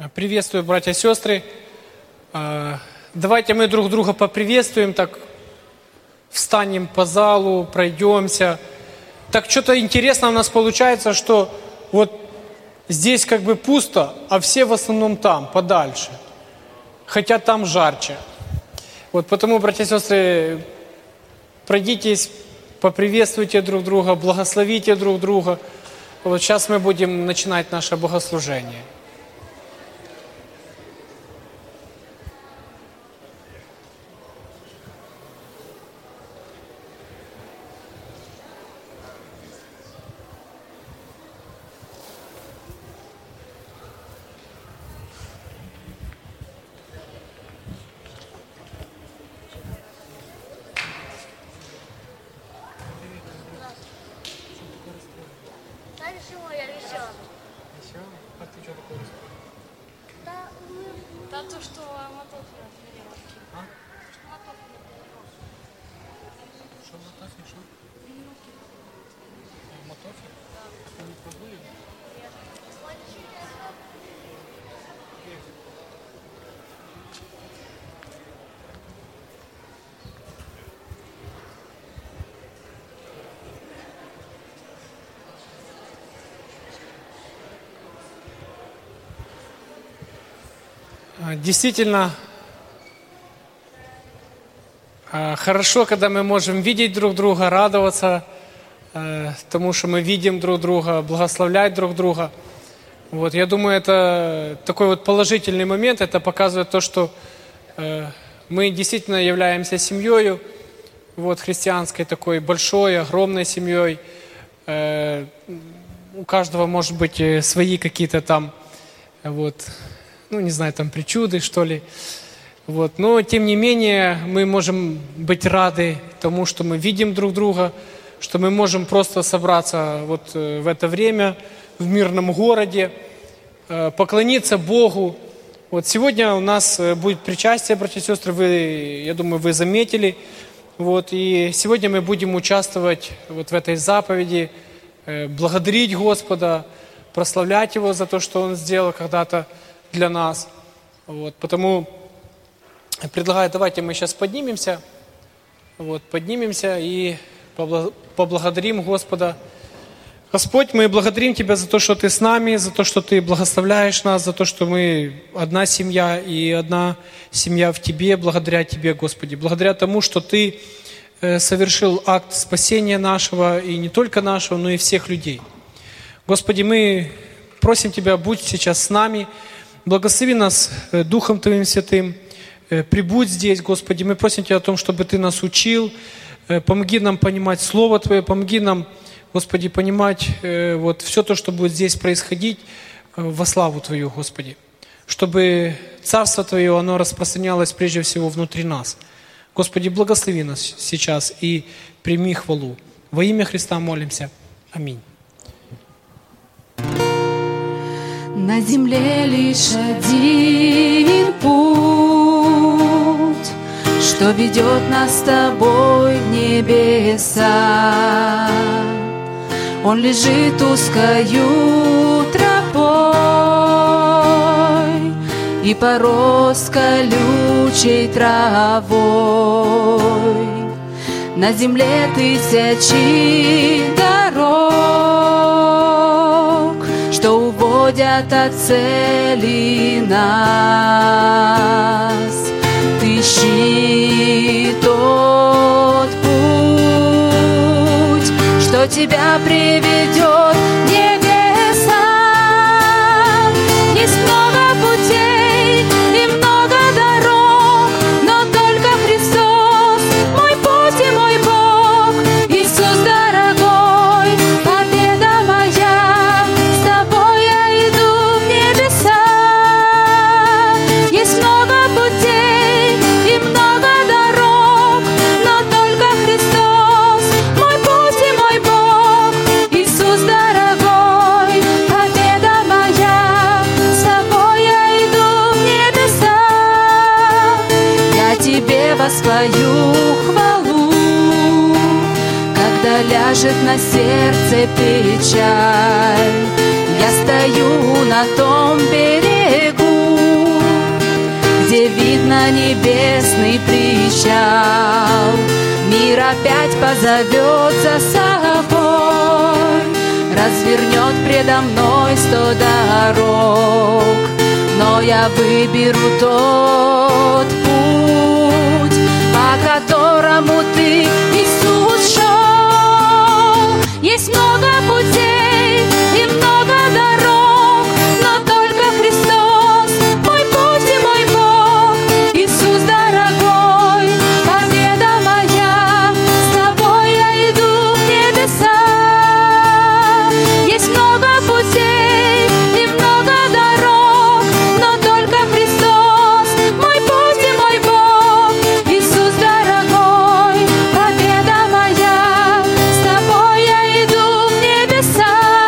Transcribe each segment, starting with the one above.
Приветствую, братья и сестры. Давайте мы друг друга поприветствуем, так встанем по залу, пройдемся. Так что-то интересно у нас получается, что вот здесь как бы пусто, а все в основном там, подальше. Хотя там жарче. Вот потому, братья и сестры, пройдитесь, поприветствуйте друг друга, благословите друг друга. Вот сейчас мы будем начинать наше богослужение. Действительно, хорошо, когда мы можем видеть друг друга, радоваться тому, что мы видим друг друга, благословлять друг друга. Вот, я думаю, это такой вот положительный момент, это показывает то, что мы действительно являемся семьей, вот, христианской такой большой, огромной семьей. У каждого, может быть, свои какие-то там, вот, не знаю, там причуды, что ли. Вот. Но, тем не менее, мы можем быть рады тому, что мы видим друг друга, что мы можем просто собраться вот в это время в мирном городе, поклониться Богу. Вот сегодня у нас будет причастие, братья и сестры, я думаю, вы заметили. Вот. И сегодня мы будем участвовать вот в этой заповеди, благодарить Господа, прославлять Его за то, что Он сделал когда-то для нас. Вот, потому предлагаю, давайте мы сейчас поднимемся. Вот, поднимемся и поблагодарим Господа. Господь, мы благодарим Тебя за то, что Ты с нами, за то, что Ты благословляешь нас, за то, что мы одна семья и одна семья в Тебе, благодаря Тебе, Господи. Благодаря тому, что Ты совершил акт спасения нашего, и не только нашего, но и всех людей. Господи, мы просим Тебя, будь сейчас с нами, благослови нас Духом Твоим Святым, прибудь здесь, Господи. Мы просим Тебя о том, чтобы Ты нас учил, помоги нам понимать Слово Твое, помоги нам, Господи, понимать вот все то, что будет здесь происходить во славу Твою, Господи. Чтобы Царство Твое, оно распространялось прежде всего внутри нас. Господи, благослови нас сейчас и прими хвалу. Во имя Христа молимся. Аминь. На земле лишь один путь, что ведет нас с тобой в небеса. Он лежит узкою тропой и порос колючей травой. На земле тысячи дорог, что уводят от цели нас. Ты ищи тот путь, что тебя приведет в небеса. Есть много путей и много дорог, но только Христос мой путь и мой Бог. Иисус дорогой, победа моя, с тобой я иду в небеса. Есть много путей и много дорог, но только Христос мой путь и мой Бог. Иисус дорогой, победа моя, с тобой я иду в небеса. Я тебе воспою хвалу, когда ляжет на сердце печаль. Я стою на том берегу, небесный причал. Мир опять позовет за собой, развернет предо мной 100 дорог, но я выберу тот путь, по которому ты, Иисус, шел. Есть много путей и много дорог, но только Христос мой путь и мой Бог. Иисус дорогой, победа моя, с тобой я иду в небеса. Есть много путей и много дорог, но только Христос мой путь и мой Бог. Иисус дорогой, победа моя, с тобой я иду в небеса.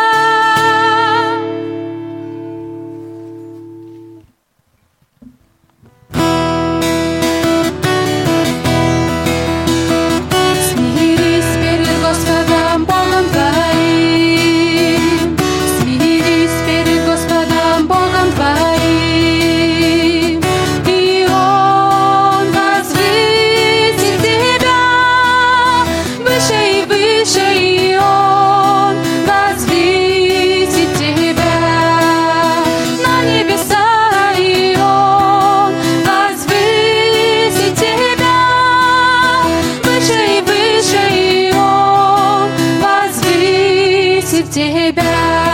Смирись перед Господом Богом твоим, смирись перед Господом Богом твоим, и Он возвысит тебя выше и выше, и Он возвысит тебя на небеса, и Он возвысит тебя выше и выше, и Он возвысит тебя.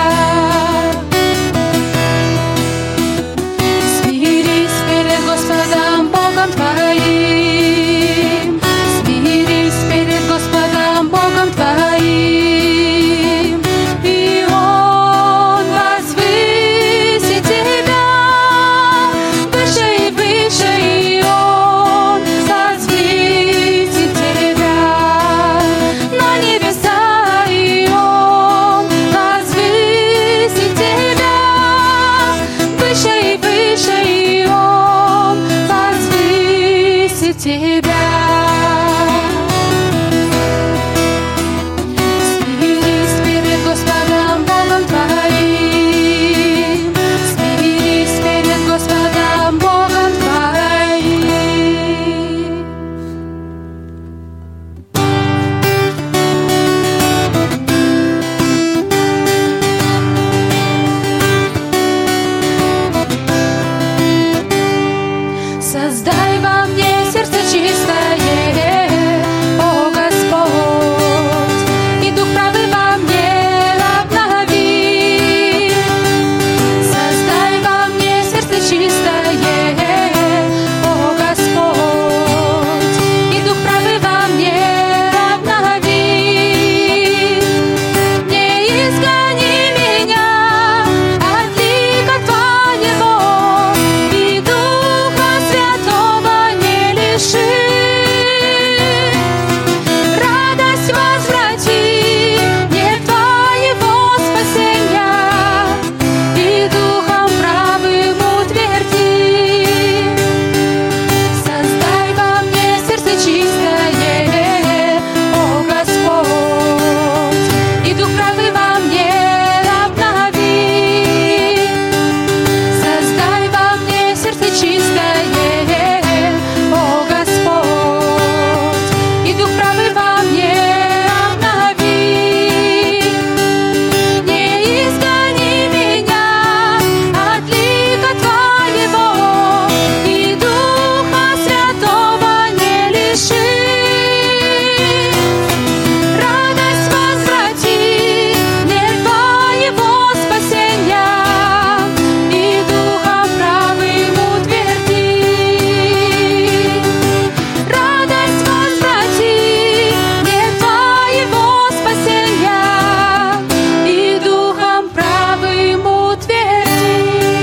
Смирись перед Господом Богом твоим, смирись перед Господом Богом твоим, и Он возвысит тебя выше и выше, и Он возвысит тебя на небеса, и Он возвысит тебя выше и выше, и Он возвысит тебя. Смирись перед Господом Богом твоим, смирись перед Господом Богом твоим. Создай во мне сердце чистое, о Господь, и дух правый во мне обнови. Создай во мне сердце чистое, о Господь, и дух правый во мне обнови. Не изгони меня от лика Твоего, и Духа Святого не лиши. Радость возврати мне Твоего спасения, и Духом правым утверди. Создай во мне сердце чистое, о Господь, и Дух правый во мне обнови. Создай во мне сердце чистое, о Господь, и Дух правый во мне обнови. Не изгони меня от лика Твоего, и Духа Святого не лиши. Радость возврати мне Твоего спасения, и Духом правым утверди. Радость возврати мне Твоего спасения, і Духом правим утверди.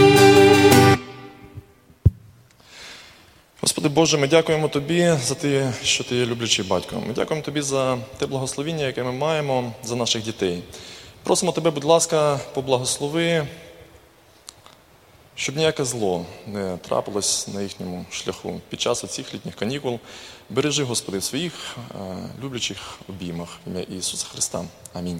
Господи Боже, ми дякуємо Тобі за те, що Ти є люблячий батько. Ми дякуємо Тобі за те благословіння, яке ми маємо за наших дітей. Просимо Тебе, будь ласка, поблагослови, щоб ніяке зло не трапилось на їхньому шляху під час оцих літніх канікул. Бережи, Господи, в своїх люблячих обіймах в ім'я Ісуса Христа. Амінь.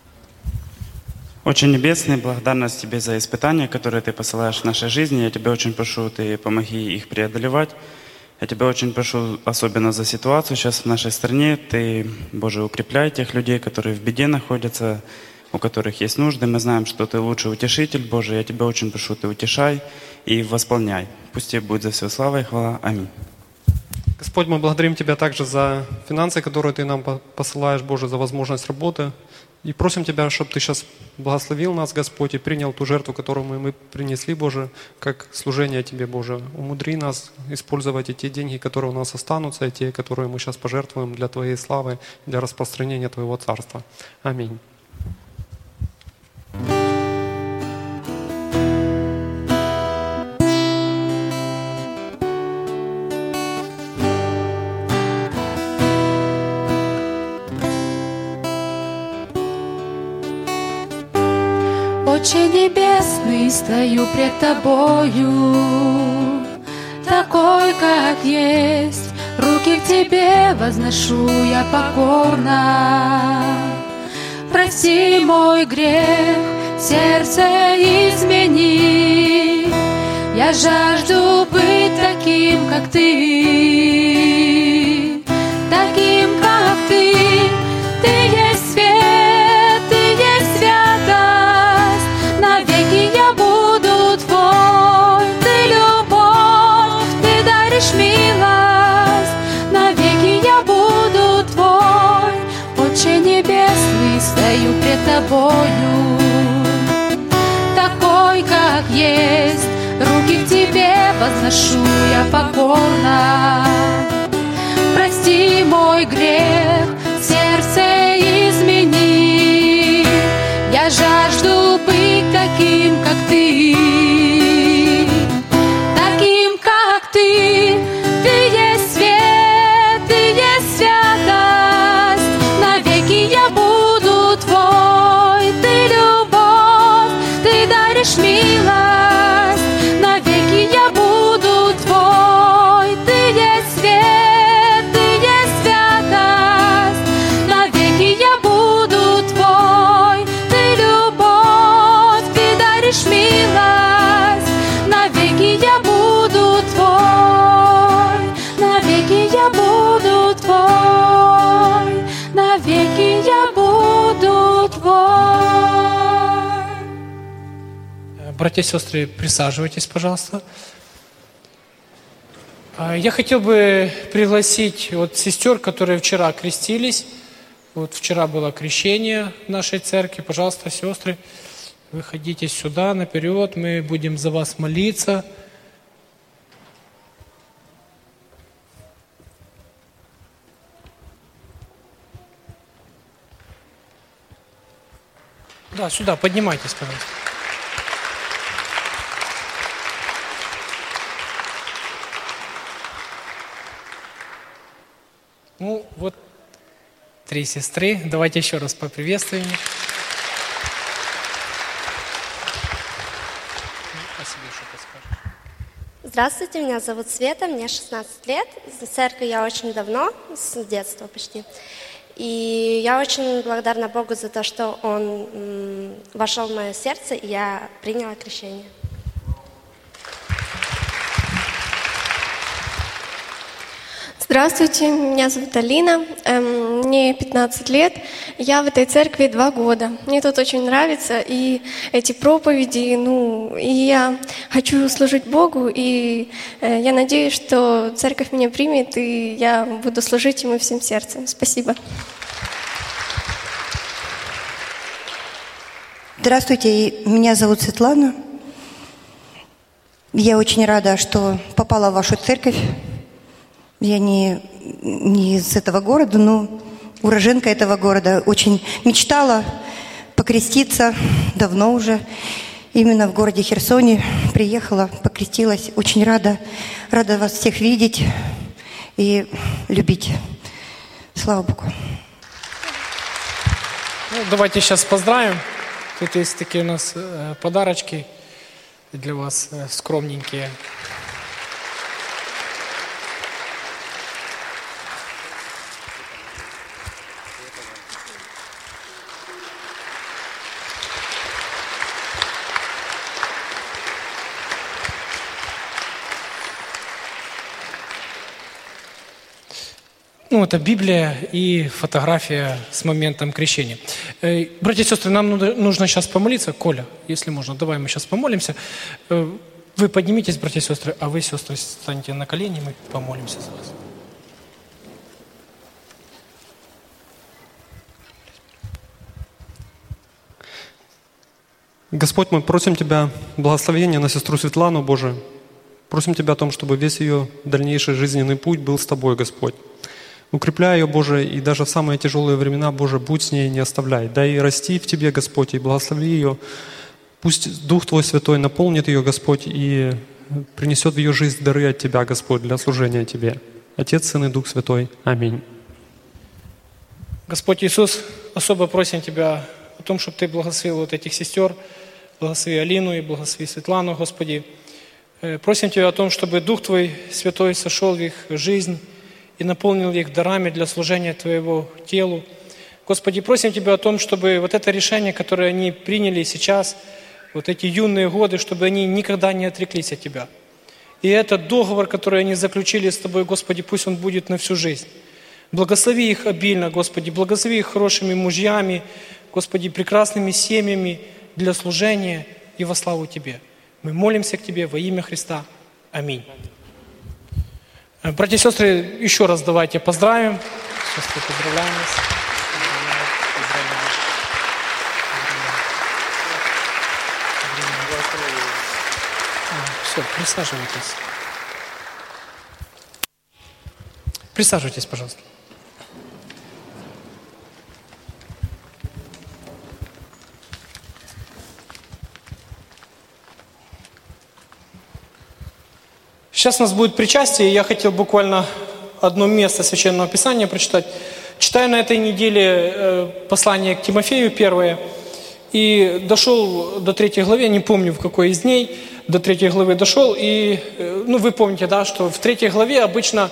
Очень небесный, благодарность Тебе за испытания, которые Ты посылаешь в нашей жизни. Я Тебя очень прошу, Ты помоги их преодолевать. Я Тебя очень прошу, особенно за ситуацию сейчас в нашей стране. Ты, Боже, укрепляй тех людей, которые в беде находятся, у которых есть нужды. Мы знаем, что Ты лучший утешитель, Боже. Я Тебя очень прошу, Ты утешай и восполняй. Пусть Тебе будет за все слава и хвала. Аминь. Господь, мы благодарим Тебя также за финансы, которые Ты нам посылаешь, Боже, за возможность работы. И просим Тебя, чтобы Ты сейчас благословил нас, Господь, и принял ту жертву, которую мы принесли, Боже, как служение Тебе, Боже. Умудри нас использовать и те деньги, которые у нас останутся, и те, которые мы сейчас пожертвуем для Твоей славы, для распространения Твоего Царства. Аминь. Отче небесный, стою пред Тобою, такой, как есть. Руки к Тебе возношу я покорно. Прости мой грех, сердце измени. Я жажду быть таким, как Ты, таким, как Ты. Ты есть свет, Ты есть святость. Навеки я буду Твой. Ты любовь, Ты даришь милость. Навеки я буду Твой. Отче небесный, стою пред Тобою, такой, как есть. Руки к Тебе возношу я покорно. Прости мой грех, сердце измени. Я жажду быть таким, как Ты, таким, как Ты. Ты есть свет, Ты есть святость. Навеки я буду Твой. Ты любовь, Ты даришь милость. Навеки я буду Твой. Ты есть свет, Ты есть святость. Навеки я буду Твой. Ты любовь, Ты даришь милость. Навеки я буду Твой. Навеки я буду Твой. Навеки я буду Твой. Братья и сестры, присаживайтесь, пожалуйста. Я хотел бы пригласить вот сестер, которые вчера крестились. Вот вчера было крещение в нашей церкви. Пожалуйста, сестры, выходите сюда, наперед. Мы будем за вас молиться. Да, сюда, поднимайтесь, пожалуйста. Ну, вот 3 сестры. Давайте еще раз поприветствуем их. Спасибо, что подскажешь. Здравствуйте, меня зовут Света, мне 16 лет. В церкви я очень давно, с детства почти. И я очень благодарна Богу за то, что Он вошел в мое сердце, и я приняла крещение. Здравствуйте, меня зовут Алина, мне 15 лет, я в этой церкви 2 года. Мне тут очень нравится, и эти проповеди, и я хочу служить Богу, и я надеюсь, что церковь меня примет, и я буду служить Ему всем сердцем. Спасибо. Здравствуйте, меня зовут Светлана. Я очень рада, что попала в вашу церковь. Я не из этого города, но уроженка этого города. Очень мечтала покреститься давно уже. Именно в городе Херсоне приехала, покрестилась. Очень рада вас всех видеть и любить. Слава Богу. Ну, давайте сейчас поздравим. Тут есть такие у нас подарочки для вас, скромненькие. Ну, это Библия и фотография с моментом крещения. Братья и сестры, нам нужно сейчас помолиться. Коля, если можно, давай мы сейчас помолимся. Вы поднимитесь, братья и сестры, а вы, сестры, встаньте на колени, мы помолимся за вас. Господь, мы просим Тебя благословения на сестру Светлану, Боже. Просим Тебя о том, чтобы весь ее дальнейший жизненный путь был с Тобой, Господь. Укрепляй ее, Боже, и даже в самые тяжелые времена, Боже, будь с ней, не оставляй. Дай ей расти в Тебе, Господь, и благослови ее. Пусть Дух Твой Святой наполнит ее, Господь, и принесет в ее жизнь дары от Тебя, Господь, для служения Тебе. Отец, Сын и Дух Святой. Аминь. Господь Иисус, особо просим Тебя о том, чтобы Ты благословил вот этих сестер, благослови Алину и благослови Светлану, Господи. Просим Тебя о том, чтобы Дух Твой Святой сошел в их жизнь и наполнил их дарами для служения Твоего телу. Господи, просим Тебя о том, чтобы вот это решение, которое они приняли сейчас, вот эти юные годы, чтобы они никогда не отреклись от Тебя. И этот договор, который они заключили с Тобой, Господи, пусть он будет на всю жизнь. Благослови их обильно, Господи, благослови их хорошими мужьями, Господи, прекрасными семьями для служения и во славу Тебе. Мы молимся к Тебе во имя Христа. Аминь. Братья и сестры, еще раз давайте поздравим. Сестры, поздравляем вас. Все, присаживайтесь. Присаживайтесь, пожалуйста. Сейчас у нас будет причастие, и я хотел буквально одно место Священного Писания прочитать. Читаю на этой неделе послание к Тимофею первое, и дошел до 3 главы, не помню в какой из дней, до 3 главы дошел, и, вы помните, да, что в 3 главе обычно,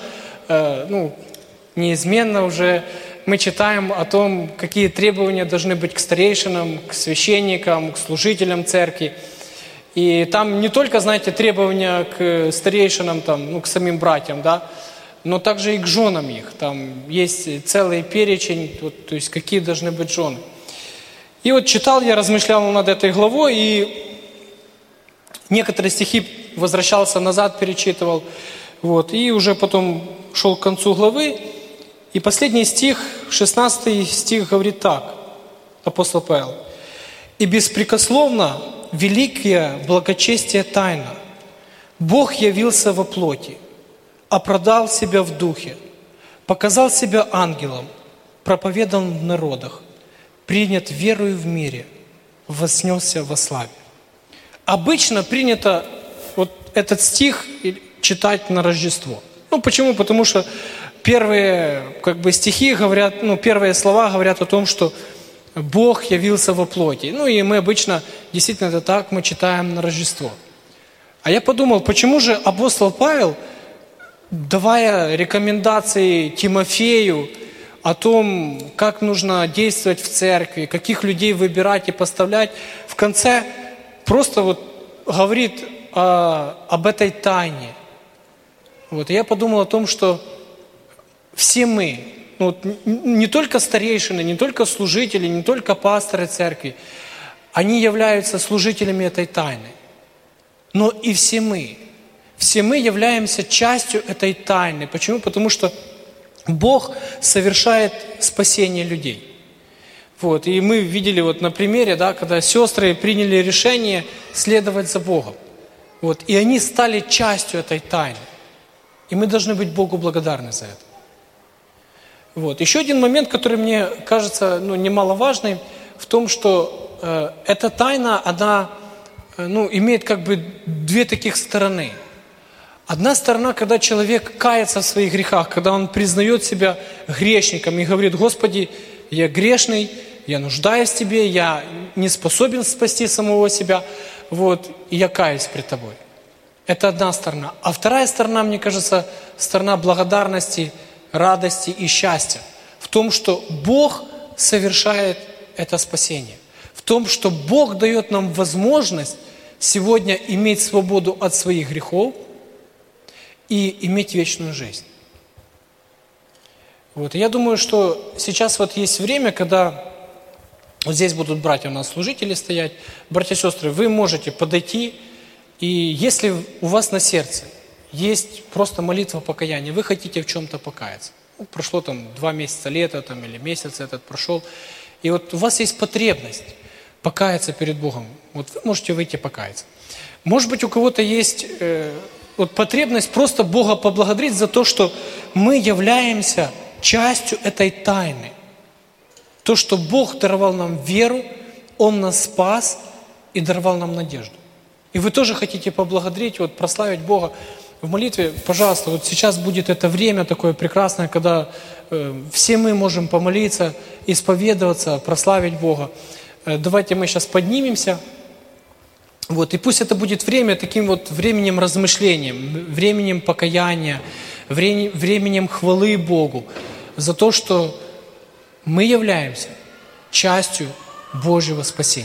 неизменно уже мы читаем о том, какие требования должны быть к старейшинам, к священникам, к служителям церкви. И там не только, знаете, требования к старейшинам, к самим братьям, да, но также и к женам их. Там есть целый перечень, то есть какие должны быть жены. И вот читал я, размышлял над этой главой, и некоторые стихи возвращался назад, перечитывал. И уже потом шел к концу главы. И последний стих, 16 стих говорит так, апостол Павел. «И беспрекословно великое благочестие тайна. Бог явился во плоти, оправдал себя в духе, показал себя ангелом, проповедан в народах, принят верою в мире, вознесся во славе». Обычно принято вот этот стих читать на Рождество. Почему? Потому что первые стихи говорят, первые слова говорят о том, что Бог явился во плоти. И мы обычно, действительно это так, мы читаем на Рождество. А я подумал, почему же апостол Павел, давая рекомендации Тимофею о том, как нужно действовать в церкви, каких людей выбирать и поставлять, в конце просто говорит об этой тайне. И я подумал о том, что все мы, не только старейшины, не только служители, не только пасторы церкви, они являются служителями этой тайны. Но и все мы являемся частью этой тайны. Почему? Потому что Бог совершает спасение людей. И мы видели на примере, когда сестры приняли решение следовать за Богом. И они стали частью этой тайны. И мы должны быть Богу благодарны за это. Еще один момент, который мне кажется немаловажным, в том, что эта тайна, она имеет две таких стороны. Одна сторона, когда человек кается в своих грехах, когда он признает себя грешником и говорит: Господи, я грешный, я нуждаюсь в Тебе, я не способен спасти самого себя, и я каюсь пред Тобой. Это одна сторона. А вторая сторона, мне кажется, сторона благодарности, радости и счастья. В том, что Бог совершает это спасение. В том, что Бог дает нам возможность сегодня иметь свободу от своих грехов и иметь вечную жизнь. Вот. И я думаю, что сейчас вот есть время, когда вот здесь будут братья у нас служители стоять. Братья и сестры, вы можете подойти, и если у вас на сердце есть просто молитва покаяния, вы хотите в чем-то покаяться. Ну, прошло там 2 месяца лета там, или месяц этот прошел, и вот у вас есть потребность покаяться перед Богом. Вот вы можете выйти покаяться. Может быть, у кого-то есть вот потребность просто Бога поблагодарить за то, что мы являемся частью этой тайны. То, что Бог даровал нам веру, Он нас спас и даровал нам надежду. И вы тоже хотите поблагодарить, вот прославить Бога в молитве. Пожалуйста, вот сейчас будет это время такое прекрасное, когда все мы можем помолиться, исповедоваться, прославить Бога. Давайте мы сейчас поднимемся. Вот, и пусть это будет время таким вот временем размышления, временем покаяния, временем хвалы Богу за то, что мы являемся частью Божьего спасения.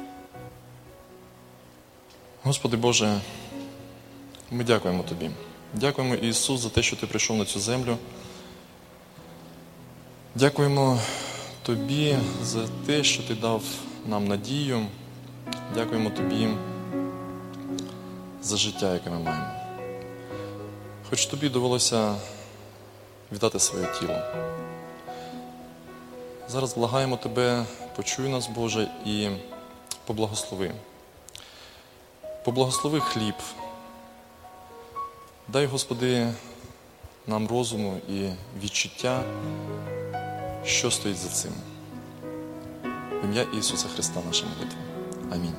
Господи Боже, ми дякуємо Тобі Дякуємо, Ісус, за те, що Ти прийшов на цю землю. Дякуємо Тобі за те, що Ти дав нам надію. Дякуємо Тобі за життя, яке ми маємо. Хоч Тобі довелося віддати своє тіло. Зараз благаємо Тебе, почуй нас, Боже, і поблагослови. Поблагослови хліб. Дай, Господи, нам розуму і відчуття, що стоїть за цим. В ім'я Ісуса Христа наша молитва. Амінь.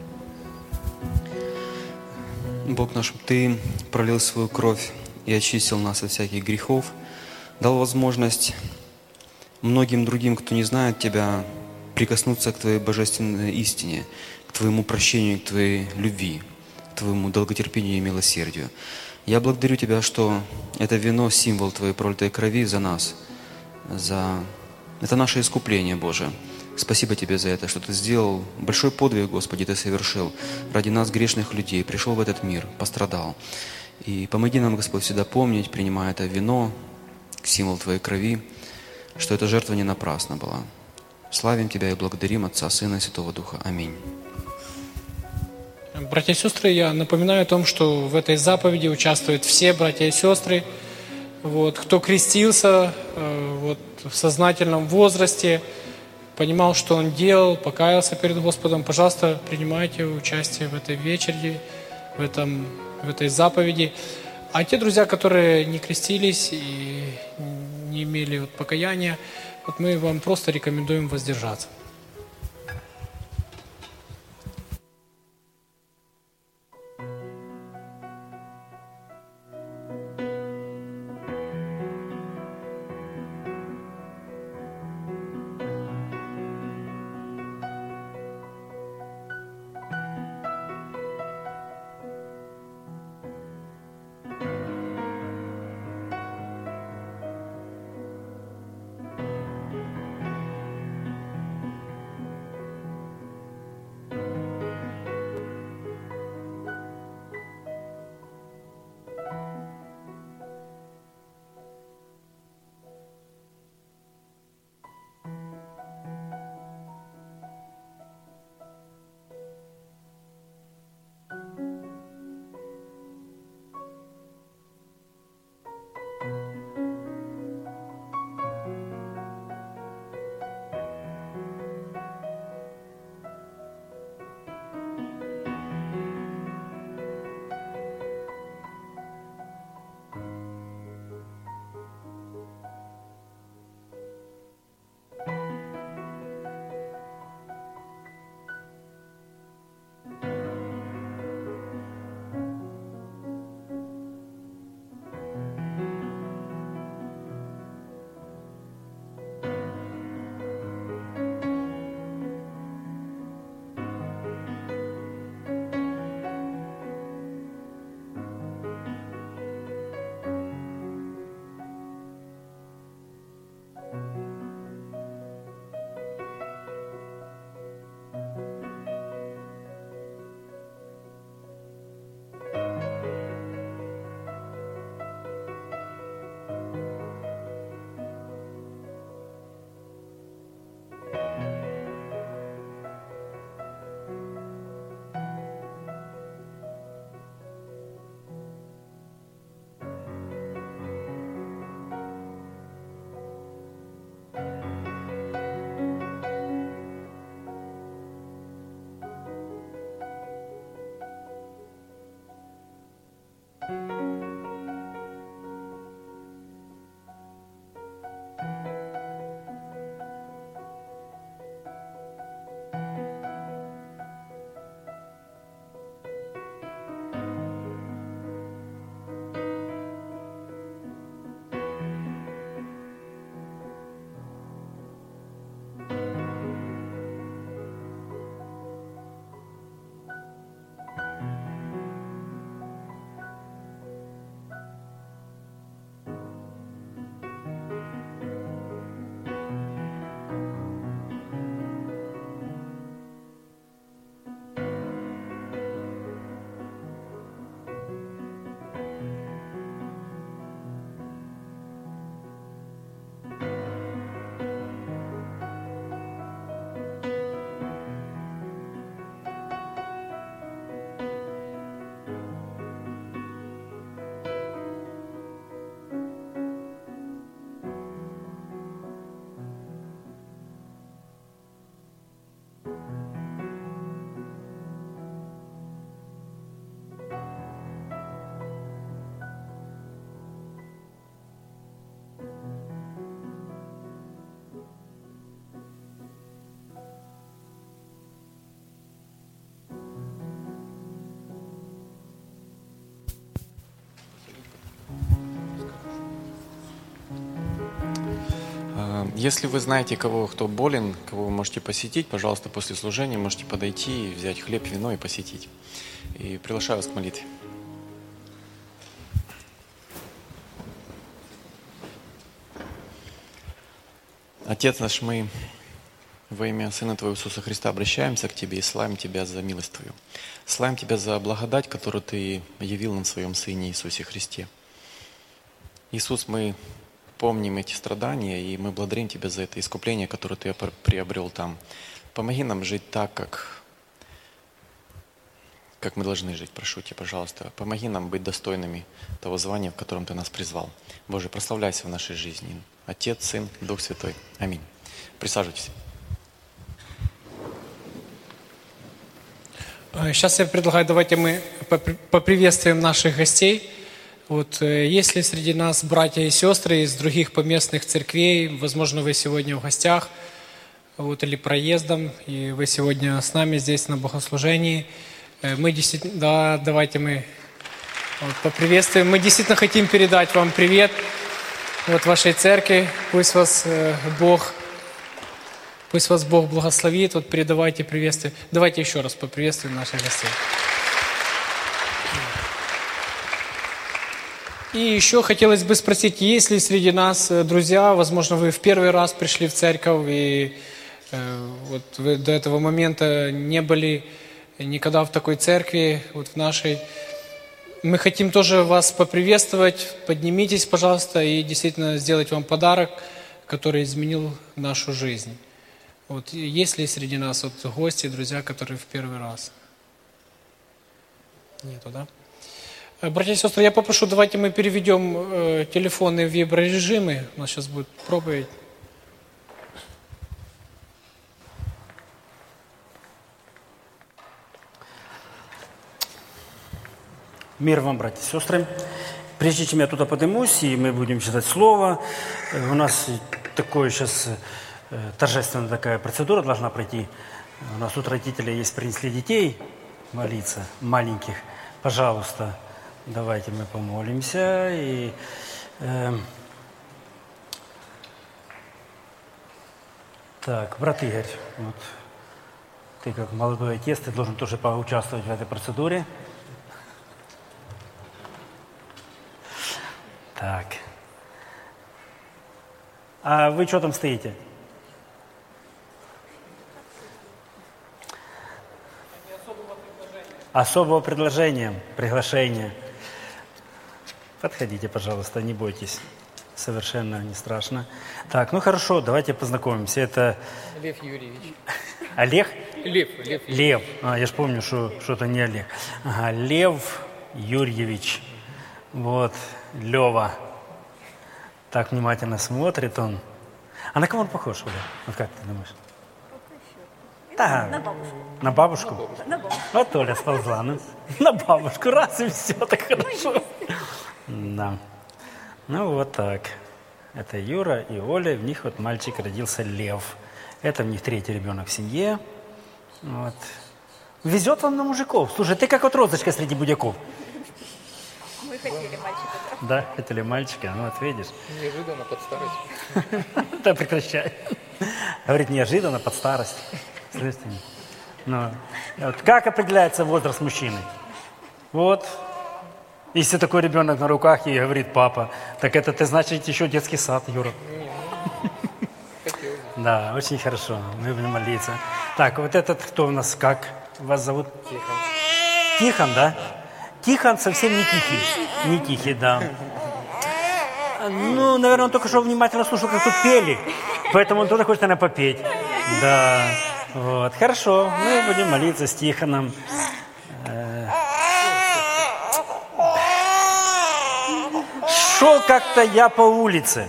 Бог наш, Ты пролил свою кровь и очистил нас от всяких грехов, дал возможность многим другим, кто не знает Тебя, прикоснуться к Твоей божественной истине, к Твоему прощению, к Твоей любви, к Твоему долготерпению и милосердию. Я благодарю Тебя, что это вино – символ Твоей пролитой крови за нас. Это наше искупление, Боже. Спасибо Тебе за это, что Ты сделал большой подвиг, Господи, Ты совершил ради нас, грешных людей, пришел в этот мир, пострадал. И помоги нам, Господь, всегда помнить, принимая это вино, символ Твоей крови, что эта жертва не напрасна была. Славим Тебя и благодарим Отца, Сына и Святого Духа. Аминь. Братья и сестры, я напоминаю о том, что в этой заповеди участвуют все братья и сестры, кто крестился в сознательном возрасте, понимал, что он делал, покаялся перед Господом. Пожалуйста, принимайте участие в этой вечере, в этой заповеди. А те друзья, которые не крестились и не имели покаяния, мы вам просто рекомендуем воздержаться. Если вы знаете кого, кто болен, кого вы можете посетить, пожалуйста, после служения можете подойти и взять хлеб, вино и посетить. И приглашаю вас к молитве. Отец наш, мы во имя Сына Твоего Иисуса Христа обращаемся к Тебе и славим Тебя за милость Твою. Славим Тебя за благодать, которую Ты явил нам в Своем Сыне Иисусе Христе. Иисус, мы помним эти страдания, и мы благодарим Тебя за это искупление, которое Ты приобрел там. Помоги нам жить так, как мы должны жить. Прошу Тебя, пожалуйста, помоги нам быть достойными того звания, в котором Ты нас призвал. Боже, прославляйся в нашей жизни. Отец, Сын, Дух Святой. Аминь. Присаживайтесь. Сейчас я предлагаю, давайте мы поприветствуем наших гостей. Вот, есть ли среди нас братья и сестры из других поместных церквей, возможно, вы сегодня в гостях, вот, или проездом, и вы сегодня с нами здесь на богослужении. Мы действительно, да, давайте мы вот, поприветствуем. Мы действительно хотим передать вам привет вот вашей церкви. Пусть вас Бог благословит. Вот передавайте приветствие. Давайте еще раз поприветствуем наших гостей. И еще хотелось бы спросить, есть ли среди нас друзья, возможно, вы в первый раз пришли в церковь, и вот вы до этого момента не были никогда в такой церкви, вот в нашей. Мы хотим тоже вас поприветствовать. Поднимитесь, пожалуйста, и действительно сделать вам подарок, который изменил нашу жизнь. Вот есть ли среди нас вот гости, друзья, которые в первый раз? Нету, да? Братья и сестры, я попрошу, давайте мы переведем телефоны в виброрежимы. У нас сейчас будет проповедь. Мир вам, братья и сестры. Прежде чем я туда поднимусь, и мы будем читать слово, у нас такое сейчас торжественная такая процедура должна пройти. У нас тут родители есть, принесли детей молиться, маленьких. Пожалуйста, давайте мы помолимся. И, так, брат Игорь, вот, ты как молодой отец, ты должен тоже поучаствовать в этой процедуре. Так. А вы что там стоите? Особого предложения, приглашения. Подходите, пожалуйста, не бойтесь. Совершенно не страшно. Так, ну хорошо, давайте познакомимся. Это... Лев Юрьевич. Олег? Лев. Лев. Я же помню, что это не Олег. Ага, Лев Юрьевич. Вот, Лева. Так внимательно смотрит он. А на кого он похож, Оля? Вот как ты думаешь? Да, на бабушку. На бабушку? На бабушку. Вот Оля сползла. Ну, на бабушку. Раз и все, так хорошо. Да. Ну вот так. Это Юра и Оля. В них вот мальчик родился Лев. Это в них третий ребенок в семье. Вот. Везет вам на мужиков. Слушай, ты как вот розочка среди будяков. Мы хотели мальчика. Да, хотели мальчика. Ну вот видишь. Неожиданно под старость. Да прекращай. Говорит, неожиданно под старость. Слышите? Ну, вот как определяется возраст мужчины? Вот. Если такой ребенок на руках и говорит папа, так это ты, значит, еще детский сад, Юра. Да, очень хорошо. Мы будем молиться. Так, вот этот кто у нас, как вас зовут? Тихон. Тихон, да? Тихон совсем не тихий. Не тихий, да. Ну, наверное, он только что внимательно слушал, как тут пели. Поэтому он тоже хочет, наверное, попеть. Да. Вот, хорошо. Мы будем молиться с Тихоном. Шел как-то я по улице.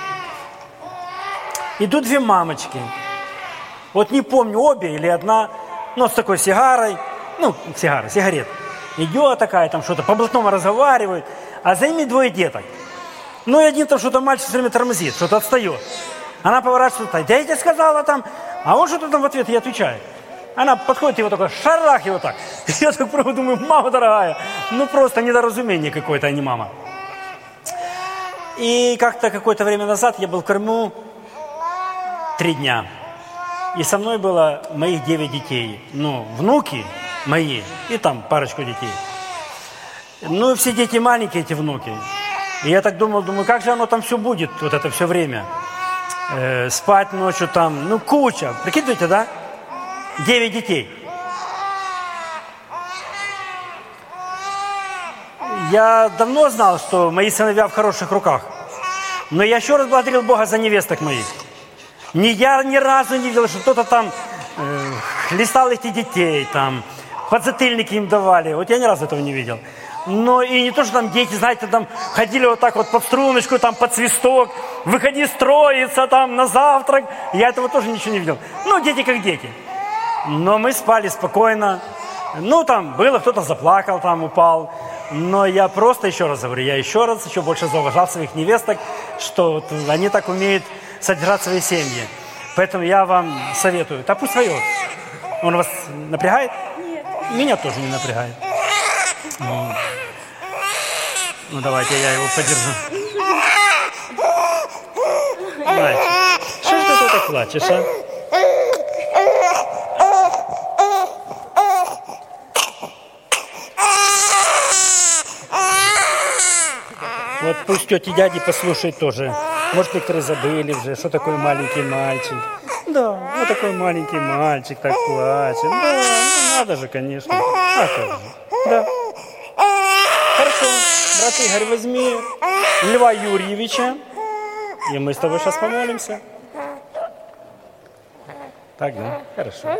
Идут две мамочки. Вот не помню, обе или одна, но с такой сигарой. Ну, сигарет. Идет такая, там что-то по-блатному разговаривает. А за ними двое деток. Ну, и один там что-то мальчик все время тормозит, что-то отстает. Она поворачивается, да я тебе сказала там. А он что-то там в ответ ей отвечает. Она подходит, его такой, шарах его так. Я так просто думаю, мама дорогая, ну просто недоразумение какое-то, а не мама. И как-то какое-то время назад я был в Крыму, 3 дня. И со мной было моих 9 детей. Ну, внуки мои и там парочку детей. Ну, и все дети маленькие, эти внуки. И я так думаю, как же оно там все будет, вот это все время. Спать ночью там, ну, куча. Прикидываете, да? 9 детей. Я давно знал, что мои сыновья в хороших руках. Но я еще раз благодарил Бога за невесток моих. Я ни разу не видел, что кто-то там хлестал этих детей, там, подзатыльники им давали. Вот я ни разу этого не видел. Но и не то, что там дети, знаете, там ходили вот так вот под струночку, там под свисток, выходи строиться там на завтрак. Я этого тоже ничего не видел. Ну, дети как дети. Но мы спали спокойно. Ну, там было, кто-то заплакал, там упал. Но я просто, еще раз говорю, я еще больше зауважал своих невесток, что вот они так умеют содержать свои семьи. Поэтому я вам советую. Да пусть поет. Он вас напрягает? Нет. Меня тоже не напрягает. Ну, давайте я его подержу. Мальчик, что ж ты так плачешь, а? Вот пусть тети и дяди послушают тоже. Может, некоторые забыли уже, что такое маленький мальчик. Да, вот такой маленький мальчик так плачет. Да, ну надо же, конечно. А как же, да. Хорошо, брат Игорь, возьми Льва Юрьевича, и мы с тобой сейчас помолимся. Так, да? Хорошо.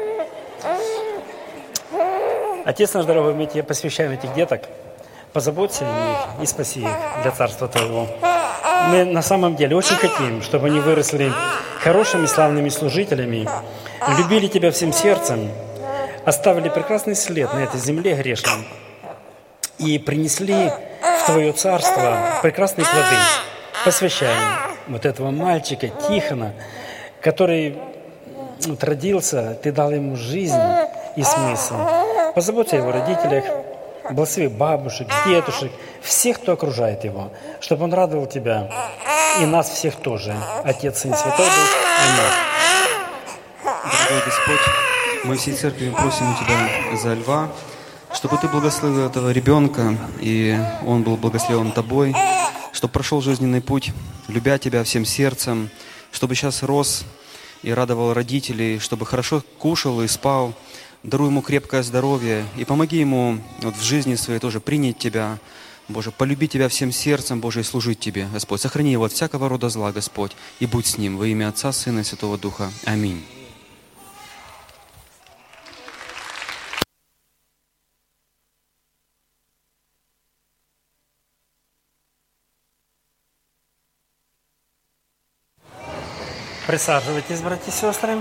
Отец наш дорогой, мы тебе посвящаем этих деток. Позаботься о них и спаси их для Царства Твоего. Мы на самом деле очень хотим, чтобы они выросли хорошими, славными служителями, любили Тебя всем сердцем, оставили прекрасный след на этой земле грешном и принесли в Твое Царство прекрасные плоды. Посвящаем вот этого мальчика Тихона, который вот родился, Ты дал ему жизнь и смысл. Позаботься о его родителях, благослови бабушек, дедушек, всех, кто окружает его, чтобы он радовал Тебя и нас всех тоже. Отец, Сын, Святой Дух. Аминь. Дорогой Господь, мы всей церкви просим у Тебя за Льва, чтобы Ты благословил этого ребенка, и он был благословен Тобой, чтобы прошел жизненный путь, любя Тебя всем сердцем, чтобы сейчас рос и радовал родителей, чтобы хорошо кушал и спал. Даруй ему крепкое здоровье и помоги ему вот в жизни своей тоже принять Тебя, Боже, полюбить Тебя всем сердцем, Боже, и служить Тебе, Господь. Сохрани его от всякого рода зла, Господь, и будь с ним во имя Отца, Сына и Святого Духа. Аминь. Присаживайтесь, братья и сестры.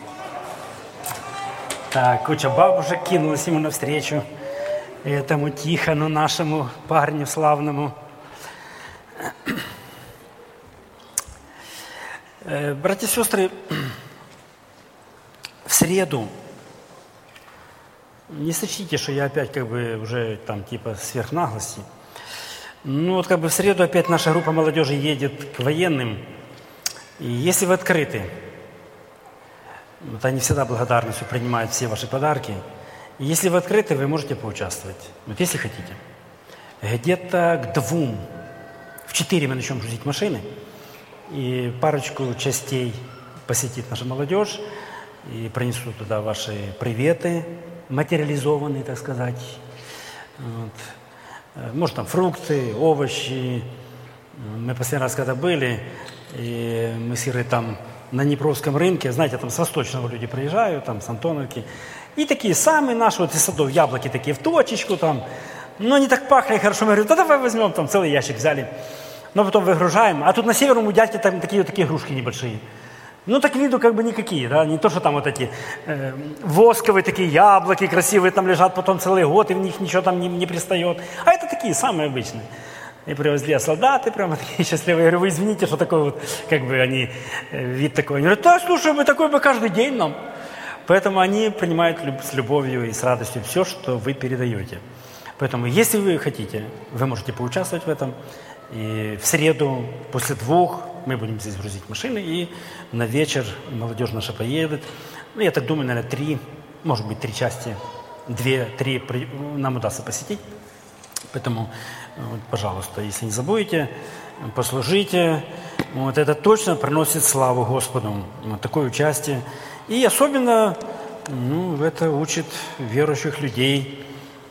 Так, куча бабушек кинулась ему навстречу, этому Тихону, нашему парню славному. Братья и сестры, в среду, не сочтите, что я опять как бы уже там типа сверхнаглости, ну вот как бы в среду опять наша группа молодежи едет к военным, и если вы открыты, вот они всегда благодарностью принимают все ваши подарки. И если вы открыты, вы можете поучаствовать. Вот если хотите. Где-то к 2, в 4 мы начнем грузить машины. И парочку частей посетит наша молодежь. И принесут туда ваши приветы, материализованные, так сказать. Вот. Может, там фрукты, овощи. Мы последний раз, когда были, и мы с Ирой там на Днепровском рынке, знаете, там с Восточного люди приезжают, там с Антоновки, и такие самые наши, вот из садов, яблоки такие в точечку там, но они так пахли хорошо, мы говорим, да давай возьмем, там целый ящик взяли, но потом выгружаем, а тут на Северном у дядьки там такие игрушки небольшие, ну так виду как бы никакие, да, не то, что там вот эти восковые такие яблоки красивые там лежат потом целый год, и в них ничего там не пристает, а это такие самые обычные. И привезли солдаты, прямо такие счастливые. Я говорю, вы извините, что такой вот, как бы они, вид такой. Они говорят, да, слушай, мы такой бы каждый день нам. Поэтому они принимают с любовью и с радостью все, что вы передаете. Поэтому, если вы хотите, вы можете поучаствовать в этом. И в среду после 2 мы будем здесь грузить машины, и на вечер молодежь наша поедет. Ну, я так думаю, наверное, 3, может быть, 3 части, 2-3 нам удастся посетить. Поэтому, вот, пожалуйста, если не забудете, послужите. Вот, это точно приносит славу Господу. Вот такое участие. И особенно это учит верующих людей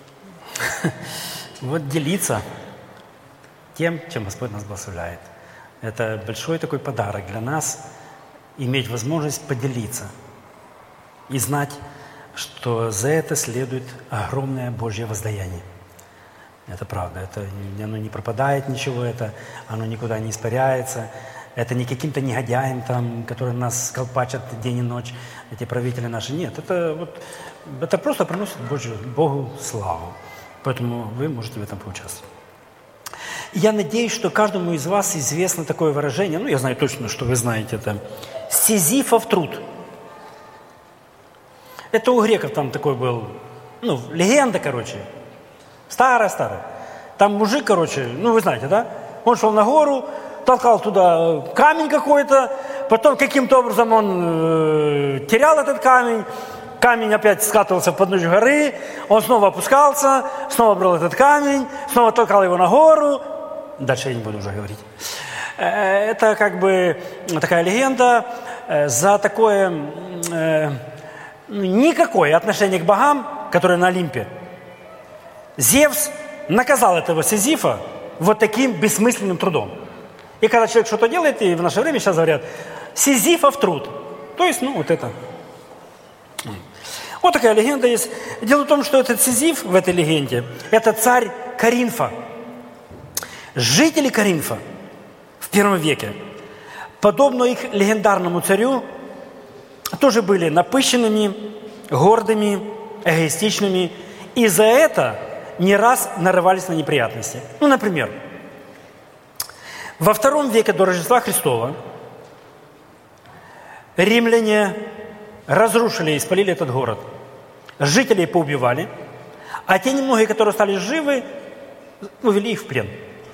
вот делиться тем, чем Господь нас благословляет. Это большой такой подарок для нас, иметь возможность поделиться и знать, что за это следует огромное Божье воздаяние. Это правда, оно не пропадает ничего, оно никуда не испаряется. Это не каким-то негодяем, там, которые нас колпачат день и ночь, эти правители наши. Нет, это просто приносит Богу славу. Поэтому вы можете в этом поучаствовать. Я надеюсь, что каждому из вас известно такое выражение, я знаю точно, что вы знаете это, «Сизифов труд». Это у греков там такой был, легенда, старая. Там мужик, вы знаете, да? Он шел на гору, толкал туда камень какой-то, потом каким-то образом он терял этот камень, камень опять скатывался в подножие горы, он снова опускался, снова брал этот камень, снова толкал его на гору. Дальше я не буду уже говорить. Это такая легенда. За такое никакое отношение к богам, которые на Олимпе, Зевс наказал этого Сизифа вот таким бессмысленным трудом. И когда человек что-то делает, и в наше время сейчас говорят, Сизифов труд. То есть, вот это. Вот такая легенда есть. Дело в том, что этот Сизиф в этой легенде, это царь Коринфа. Жители Коринфа в первом веке, подобно их легендарному царю, тоже были напыщенными, гордыми, эгоистичными, и за это не раз нарывались на неприятности. Например, во II веке до Рождества Христова римляне разрушили и спалили этот город. Жителей поубивали, а те немногие, которые остались живы, увели их в плен.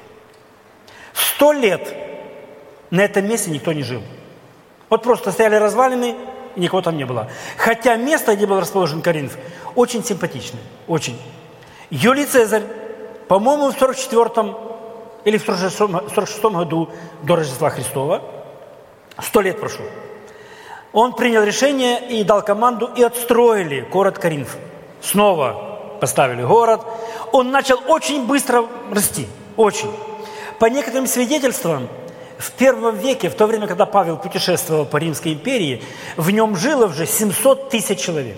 100 лет на этом месте никто не жил. Вот просто стояли развалины, и никого там не было. Хотя место, где был расположен Коринф, очень симпатичное, очень. Юлий Цезарь, по-моему, в 44 или в 46 году до Рождества Христова, 100 лет прошло, он принял решение и дал команду, и отстроили город Коринф. Снова поставили город. Он начал очень быстро расти, очень. По некоторым свидетельствам, в первом веке, в то время, когда Павел путешествовал по Римской империи, в нем жило уже 700 тысяч человек.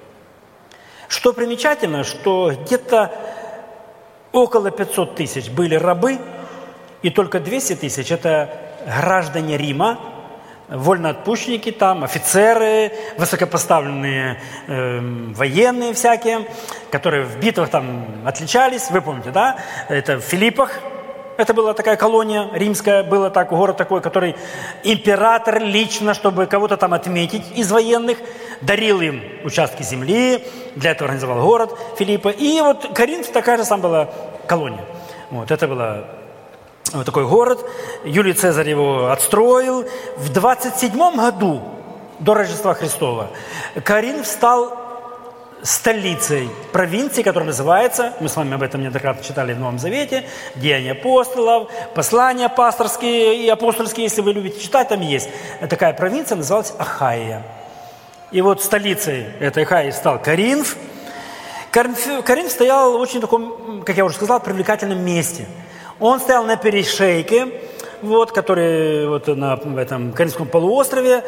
Что примечательно, что где-то около 500 тысяч были рабы, и только 200 тысяч – это граждане Рима, вольноотпущенники там, офицеры, высокопоставленные военные всякие, которые в битвах там отличались. Вы помните, да? Это в Филиппах. Это была такая колония римская, был город такой, который император лично, чтобы кого-то там отметить из военных, дарил им участки земли, для этого организовал город Филиппа. И вот Коринф такая же самая была колония. Вот это была вот такой город. Юлий Цезарь его отстроил. В 27 году до Рождества Христова Коринф стал столицей провинции, которая называется, мы с вами об этом неоднократно читали в Новом Завете, Деяния апостолов, послания пасторские и апостольские, если вы любите читать, там есть. Такая провинция называлась Ахайя. И вот столицей этой Ахайи стал Коринф. Коринф стоял в очень таком, как я уже сказал, привлекательном месте. Он стоял на перешейке, который в этом Коринфском полуострове,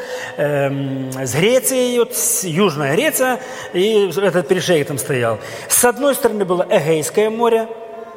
с Грецией, Южная Греция, и этот перешейк там стоял. С одной стороны было Эгейское море,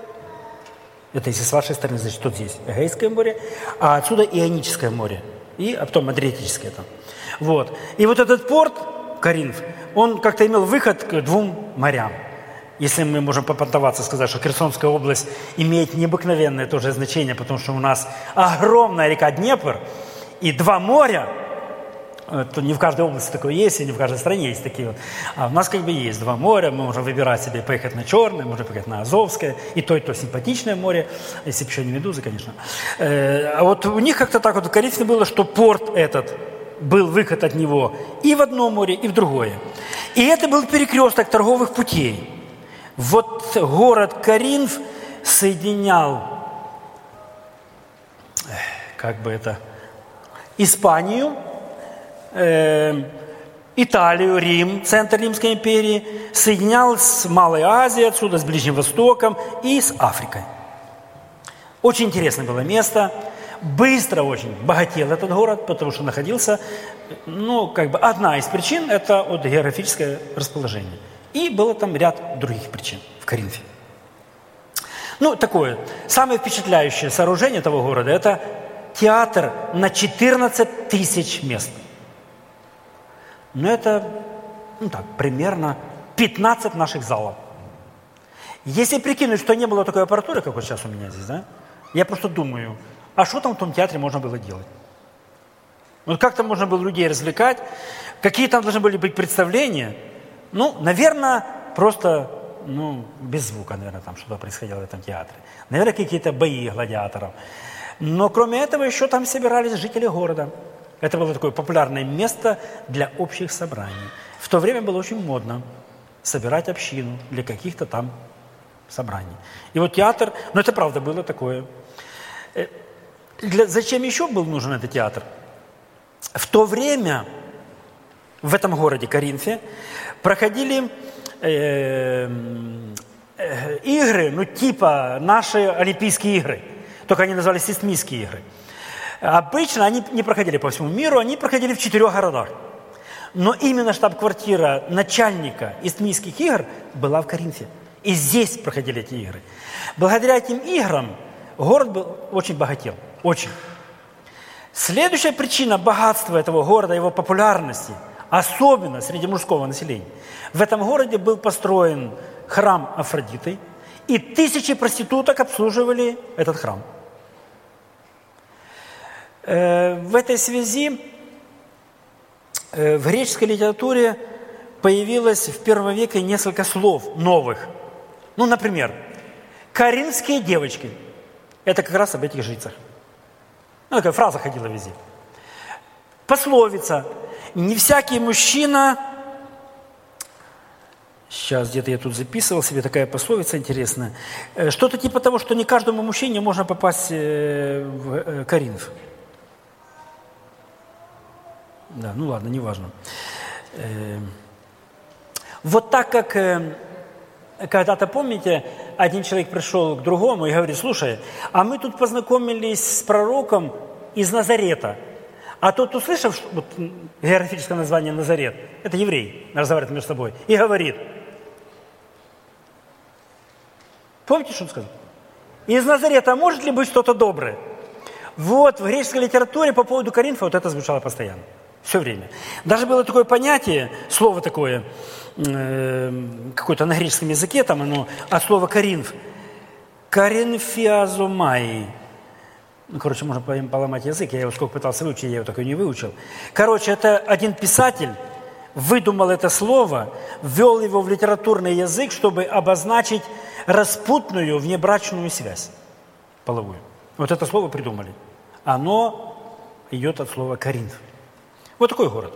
это если с вашей стороны, значит, тут здесь Эгейское море, а отсюда Ионическое море, и потом Адриатическое там. Вот. И вот этот порт, Коринф, он как-то имел выход к 2 морям. Если мы можем попонтоваться, сказать, что Херсонская область имеет необыкновенное тоже значение, потому что у нас огромная река Днепр и 2 моря, Это не в каждой области такое есть, и не в каждой стране есть такие вот. А у нас как бы есть 2 моря, мы можем выбирать себе, поехать на Черное, можем поехать на Азовское, и то симпатичное море, если бы еще не Медузы, конечно. А вот у них как-то так вот в Коринфе было, что порт этот, был выход от него и в одно море, и в другое. И это был перекресток торговых путей. Вот город Коринф соединял, как бы это, Испанию, Италию, Рим, центр Римской империи, соединял с Малой Азией, отсюда с Ближним Востоком и с Африкой. Очень интересное было место. Быстро очень богател этот город, потому что находился, ну, как бы одна из причин – это вот географическое расположение. И было там ряд других причин в Коринфе. Ну, такое, самое впечатляющее сооружение этого города – это театр на 14 тысяч мест. Но это, ну так, примерно 15 наших залов. Если прикинуть, что не было такой аппаратуры, как вот сейчас у меня здесь, да, я просто думаю, а что там в том театре можно было делать? Вот как там можно было людей развлекать? Какие там должны были быть представления? Ну, наверное, просто, ну, без звука, наверное, там что-то происходило в этом театре. Наверное, какие-то бои гладиаторов. Но кроме этого еще там собирались жители города. Это было такое популярное место для общих собраний. В то время было очень модно собирать общину для каких-то там собраний. И вот театр, ну это правда было такое. Зачем еще был нужен этот театр? В то время в этом городе Коринфе проходили игры, ну типа наши Олимпийские игры, только они назывались Истмийские игры. Обычно они не проходили по всему миру, они проходили в 4 городах. Но именно штаб-квартира начальника Истмийских игр была в Коринфе. И здесь проходили эти игры. Благодаря этим играм город был очень богател. Очень. Следующая причина богатства этого города, его популярности, особенно среди мужского населения. В этом городе был построен храм Афродиты, и тысячи проституток обслуживали этот храм. В этой связи в греческой литературе появилось в первом веке несколько слов новых. Ну, например, «коринфские девочки». Это как раз об этих жрицах. Ну, такая фраза ходила везде. Пословица «не всякий мужчина». Сейчас где-то я тут записывал себе такая пословица интересная. Что-то типа того, что не каждому мужчине можно попасть в Коринф. Да, ну ладно, неважно. Вот так как когда-то, помните, один человек пришел к другому и говорит: слушай, а мы тут познакомились с пророком из Назарета. А тот, услышав вот, географическое название Назарет, это еврей, разговаривает между собой, и говорит: помните, что он сказал? Из Назарета может ли быть что-то доброе? Вот в греческой литературе по поводу Коринфа вот это звучало постоянно. Все время. Даже было такое понятие, слово такое, какое-то на греческом языке, там оно, от слова Коринф. Коринфиазомai. Ну, короче, можно поломать язык, я его сколько пытался выучить, я его так и не выучил. Короче, это один писатель выдумал это слово, ввел его в литературный язык, чтобы обозначить распутную внебрачную связь половую. Вот это слово придумали. Оно идет от слова Коринф. Вот такой город.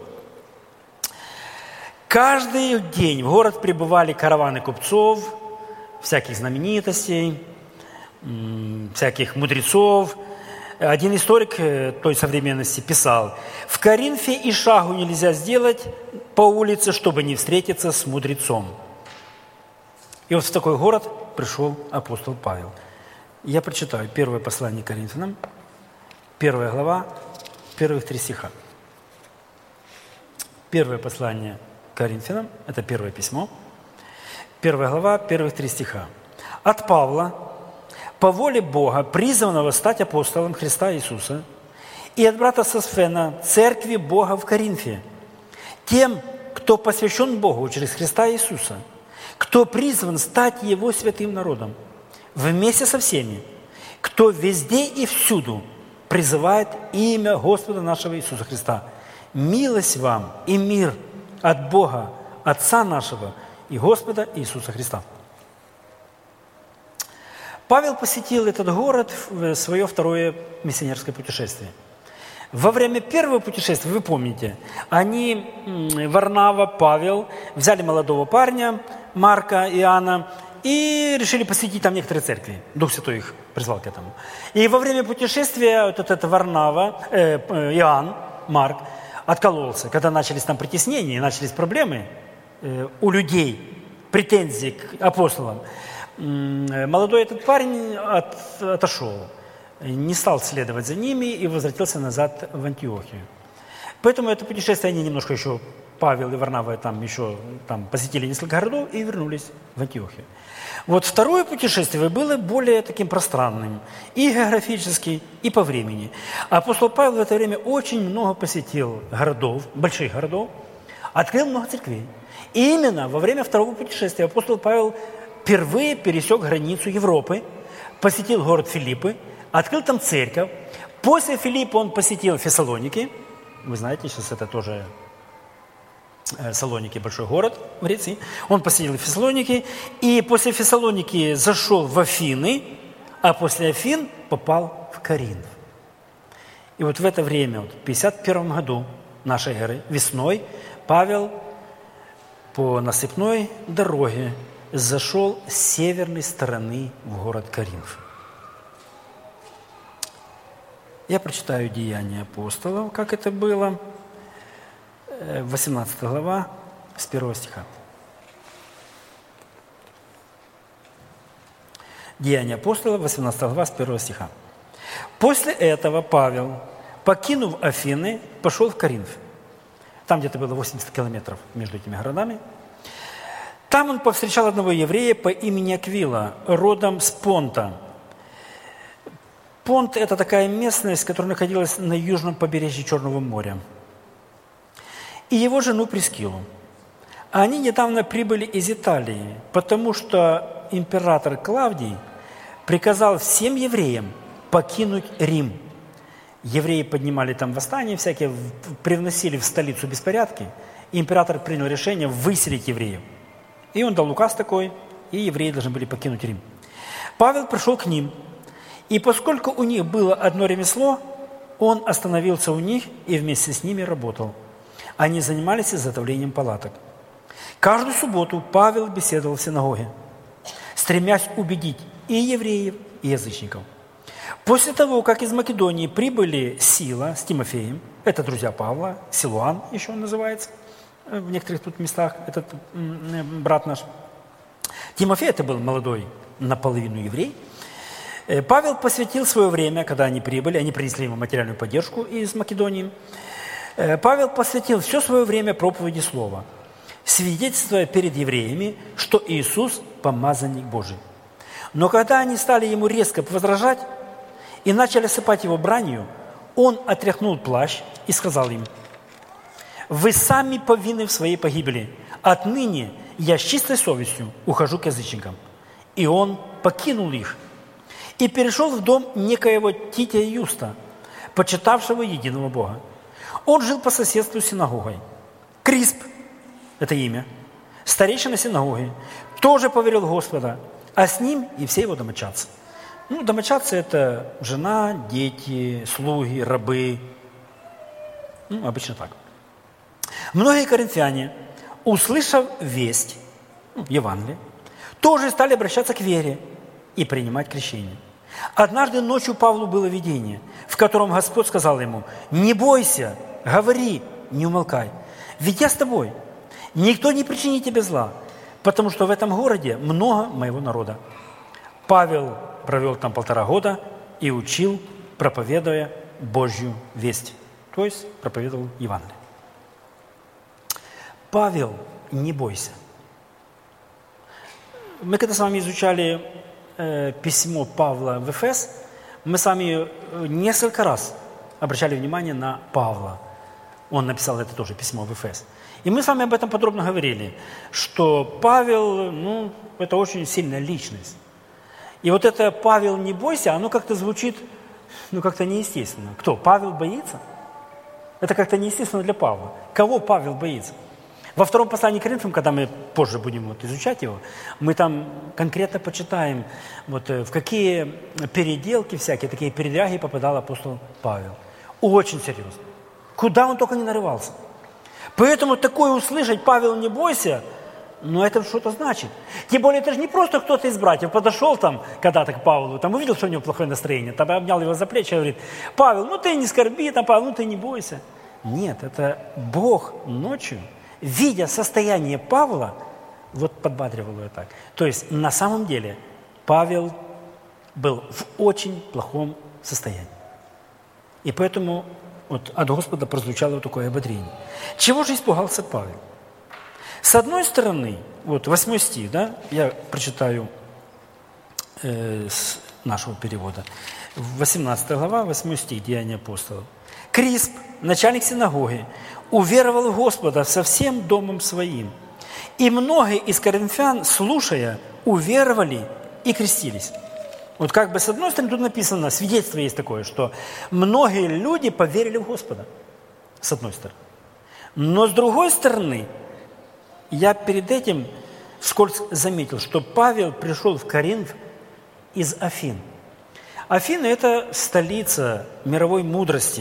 Каждый день в город прибывали караваны купцов, всяких знаменитостей, всяких мудрецов. Один историк той современности писал: в Коринфе и шагу нельзя сделать по улице, чтобы не встретиться с мудрецом. И вот в такой город пришел апостол Павел. Я прочитаю первое послание к Коринфянам, 1 глава, первых 3 стиха. Первое послание к Коринфянам, это первое письмо, 1 глава, первых 3 стиха. От Павла, по воле Бога, призванного стать апостолом Христа Иисуса, и от брата Сосфена, церкви Бога в Коринфе, тем, кто посвящен Богу через Христа Иисуса, кто призван стать Его святым народом, вместе со всеми, кто везде и всюду призывает имя Господа нашего Иисуса Христа, Милость вам и мир от Бога, Отца нашего и Господа Иисуса Христа». Павел посетил этот город в свое второе миссионерское путешествие. Во время первого путешествия, вы помните, они, Варнава, Павел, взяли молодого парня, Марка, Иоанна, и решили посетить там некоторые церкви. Дух Святой их призвал к этому. И во время путешествия вот этот Варнава, Иоанн, Марк, откололся. Когда начались там притеснения, начались проблемы у людей, претензии к апостолам, молодой этот парень отошел, не стал следовать за ними и возвратился назад в Антиохию. Поэтому это путешествие они немножко еще, Павел и Варнава там еще посетили несколько городов и вернулись в Антиохию. Вот второе путешествие было более таким пространным, и географически, и по времени. Апостол Павел в это время очень много посетил городов, больших городов, открыл много церквей. И именно во время второго путешествия апостол Павел впервые пересек границу Европы, посетил город Филиппы, открыл там церковь. После Филиппа он посетил Фессалоники. Вы знаете, сейчас это тоже Салоники, большой город в Греции. Он посетил Фессалоники, и после Фессалоники зашел в Афины, а после Афин попал в Коринф. И вот в это время, в 51 году нашей эры, весной, Павел по насыпной дороге зашел с северной стороны в город Коринф. Я прочитаю Деяния апостолов, как это было, 18 глава, с 1 стиха. Деяния апостолов, 18 глава, с 1 стиха. «После этого Павел, покинув Афины, пошел в Коринф». Там где-то было 80 километров между этими городами. Там он повстречал одного еврея по имени Аквила, родом с Понта. Понт – это такая местность, которая находилась на южном побережье Черного моря. И его жену Прискилу. Они недавно прибыли из Италии, потому что император Клавдий приказал всем евреям покинуть Рим. Евреи поднимали там восстания всякие, привносили в столицу беспорядки. И император принял решение выселить евреев. И он дал указ такой, и евреи должны были покинуть Рим. Павел пришел к ним, и поскольку у них было одно ремесло, он остановился у них и вместе с ними работал. Они занимались изготовлением палаток. Каждую субботу Павел беседовал в синагоге, стремясь убедить и евреев, и язычников. После того, как из Македонии прибыли Сила с Тимофеем, это друзья Павла, Силуан еще он называется, в некоторых тут местах, этот брат наш. Тимофей это был молодой, наполовину еврей. Павел посвятил свое время, когда они прибыли, они принесли ему материальную поддержку из Македонии. Павел посвятил все свое время проповеди слова, свидетельствуя перед евреями, что Иисус – помазанник Божий. Но когда они стали ему резко возражать и начали осыпать его бранью, он отряхнул плащ и сказал им: «Вы сами повинны в своей погибели. Отныне я с чистой совестью ухожу к язычникам». И он покинул их и перешел в дом некоего Тития Юста, почитавшего единого Бога. Он жил по соседству с синагогой. Крисп – это имя, старейшина синагоги, тоже поверил в Господа, а с ним и все его домочадцы. Домочадцы – это жена, дети, слуги, рабы. Обычно так. Многие коринфяне, услышав весть, Евангелие, тоже стали обращаться к вере и принимать крещение. Однажды ночью Павлу было видение, в котором Господь сказал ему: «Не бойся, говори, не умолкай, ведь я с тобой. Никто не причинит тебе зла, потому что в этом городе много моего народа». Павел провел там 1,5 года и учил, проповедуя Божью весть, то есть проповедовал Евангелие. Павел, не бойся. Мы когда с вами изучали письмо Павла в Эфес, мы с вами несколько раз обращали внимание на Павла. Он написал это тоже письмо в Эфес. И мы с вами об этом подробно говорили, что Павел, это очень сильная личность. И вот это «Павел, не бойся», оно как-то звучит, как-то неестественно. Кто? Павел боится? Это как-то неестественно для Павла. Кого Павел боится? Во втором послании к Коринфянам, когда мы позже будем изучать его, мы там конкретно почитаем, в какие переделки всякие, такие передряги попадал апостол Павел. Очень серьезно. Куда он только не нарывался. Поэтому такое услышать, Павел, не бойся, но это что-то значит. Тем более, это же не просто кто-то из братьев подошел там когда-то к Павлу, там увидел, что у него плохое настроение, там обнял его за плечи и говорит: Павел, ты не скорби, Павел, ты не бойся. Нет, это Бог ночью, видя состояние Павла, подбадривал его так. То есть, на самом деле, Павел был в очень плохом состоянии. И поэтому от Господа прозвучало такое ободрение. Чего же испугался Павел? С одной стороны, 8 стих, я прочитаю с нашего перевода. 18 глава, 8 стих, Деяния апостолов. Крисп, начальник синагоги, уверовал в Господа со всем домом своим. И многие из коринфян, слушая, уверовали и крестились. С одной стороны, тут написано, свидетельство есть такое, что многие люди поверили в Господа. С одной стороны. Но с другой стороны, я перед этим вскользь заметил, что Павел пришел в Коринф из Афин. Афины – это столица мировой мудрости.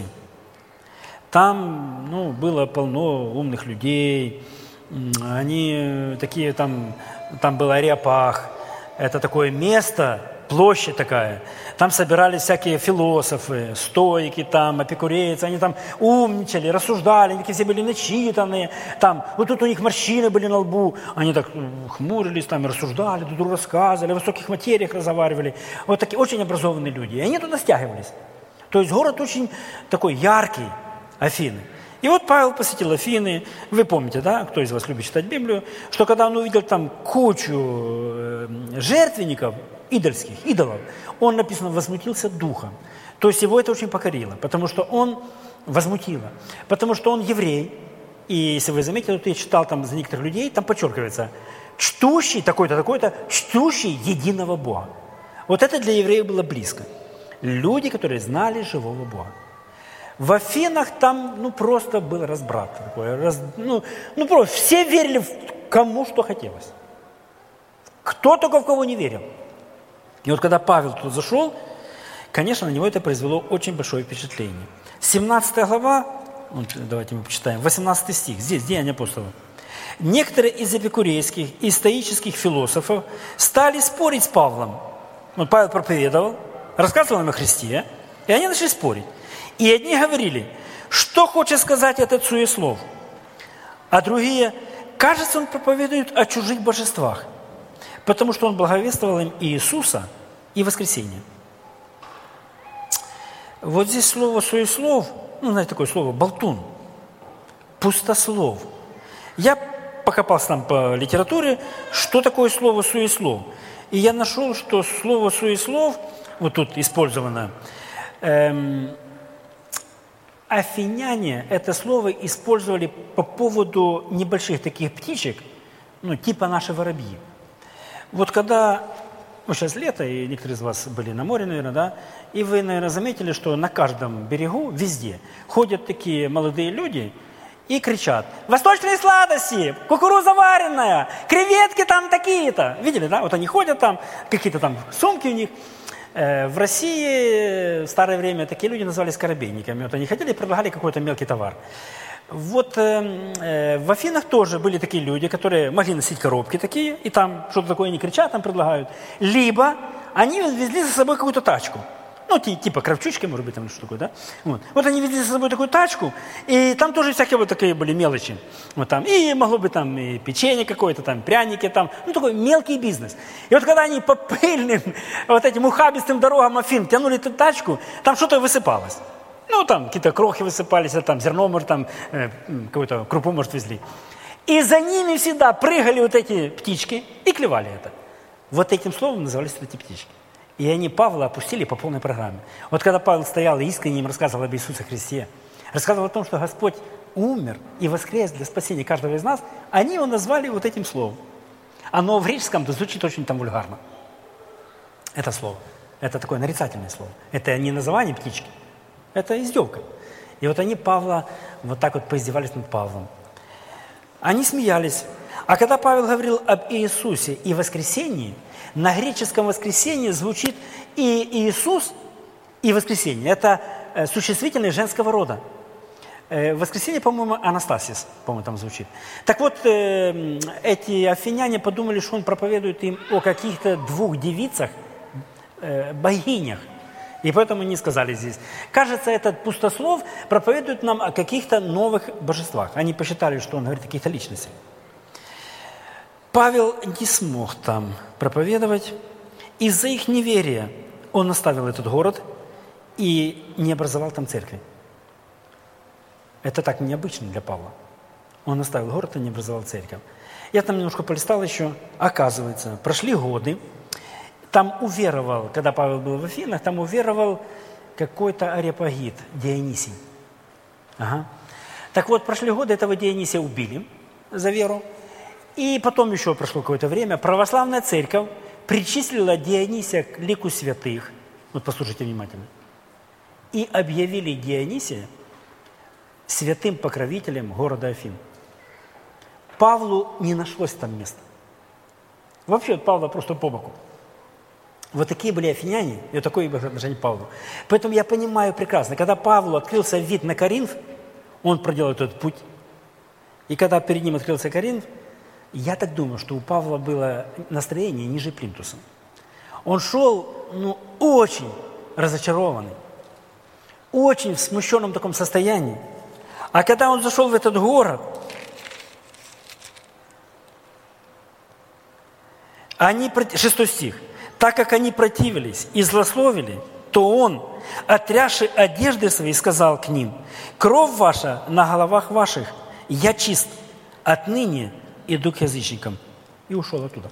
Там было полно умных людей. Они такие, там был Ареопаг. Это такое место, площадь такая. Там собирались всякие философы, стоики, эпикурейцы. Они там умничали, рассуждали, они такие все были начитанные. Тут у них морщины были на лбу. Они так хмурились, рассуждали, друг другу рассказывали, о высоких материях разговаривали. Такие очень образованные люди. И они туда стягивались. То есть город очень такой яркий, Афины. И Павел посетил Афины. Вы помните, кто из вас любит читать Библию, что когда он увидел там кучу жертвенников, идолов, он, написано, возмутился духом. То есть его это очень покорило, потому что он возмутило. Потому что он еврей. И если вы заметили, я читал за некоторых людей, там подчеркивается, чтущий, такой-то, такой-то, чтущий единого Бога. Это для евреев было близко. Люди, которые знали живого Бога. В Афинах там, просто был разбрат такой. Просто все верили кому что хотелось. Кто только в кого не верил. И когда Павел туда зашел, конечно, на него это произвело очень большое впечатление. 17 глава, давайте мы почитаем, 18 стих, здесь Деяния апостолов. Некоторые из эпикурейских и стоических философов стали спорить с Павлом. Павел проповедовал, рассказывал им о Христе, и они начали спорить. И одни говорили, что хочет сказать этот суеслов, а другие, кажется, он проповедует о чужих божествах, потому что он благовествовал им Иисуса и воскресение. Здесь слово «суеслов», знаете такое слово «болтун», «пустослов». Я покопался там по литературе, что такое слово «суеслов». И я нашел, что слово «суеслов», тут использовано, афиняне это слово использовали по поводу небольших таких птичек, типа наши воробьи. Когда, сейчас лето, и некоторые из вас были на море, наверное, и вы, наверное, заметили, что на каждом берегу, везде, ходят такие молодые люди и кричат: «Восточные сладости! Кукуруза вареная! Креветки там такие-то!» Видели, они ходят там, какие-то там сумки у них. В России в старое время такие люди назывались корабейниками. Они ходили и предлагали какой-то мелкий товар. В Афинах тоже были такие люди, которые могли носить коробки такие, и там что-то такое они кричат, там предлагают. Либо они везли за собой какую-то тачку. Типа кравчучки, может быть, там что-то такое, они везли за собой такую тачку, и там тоже всякие такие были мелочи. И могло быть там и печенье какое-то, там пряники, такой мелкий бизнес. И когда они по пыльным, этим ухабистым дорогам Афин тянули эту тачку, там что-то высыпалось. Там какие-то крохи высыпались, там зерно, может, там какую-то крупу, может, везли. И за ними всегда прыгали эти птички и клевали это. Этим словом назывались эти птички. И они Павла опустили по полной программе. Когда Павел стоял и искренне им рассказывал об Иисусе Христе, рассказывал о том, что Господь умер и воскрес для спасения каждого из нас, они его назвали этим словом. Оно в греческом звучит очень вульгарно. Это слово. Это такое нарицательное слово. Это не название птички. Это издевка. И вот они Павла вот так вот поиздевались над Павлом. Они смеялись. А когда Павел говорил об Иисусе и воскресении, на греческом воскресении звучит и Иисус, и воскресенье. Это существительное женского рода. Воскресенье, по-моему, Анастасис, по-моему, там звучит. Так вот, эти афиняне подумали, что он проповедует им о каких-то двух девицах, богинях. И поэтому не сказали здесь. Кажется, этот пустослов проповедует нам о каких-то новых божествах. Они посчитали, что он говорит о каких-то личностях. Павел не смог там проповедовать. Из-за их неверия он оставил этот город и не образовал там церкви. Это так необычно для Павла. Он оставил город и не образовал церковь. Я там немножко полистал еще. Оказывается, прошли годы. Там уверовал, когда Павел был в Афинах, там уверовал какой-то Ареопагит, Дионисий. Ага. Так вот, прошли годы, этого Дионисия убили за веру. И потом еще прошло какое-то время. Православная церковь причислила Дионисия к лику святых. Вот послушайте внимательно. И объявили Дионисия святым покровителем города Афин. Павлу не нашлось там места. Вообще от Павла просто по боку. Вот такие были афиняне, и вот такое было отношение к Павлу. Поэтому я понимаю прекрасно, когда Павлу открылся вид на Коринф, он проделал этот путь. И когда перед ним открылся Коринф, я так думаю, что у Павла было настроение ниже плинтуса. Он шел, очень разочарованный, очень в смущенном таком состоянии. А когда он зашел в этот город, 6 стих, так как они противились и злословили, то он, отрясши одежды свои, сказал к ним: кровь ваша на головах ваших, я чист, отныне иду к язычникам. И ушел оттуда.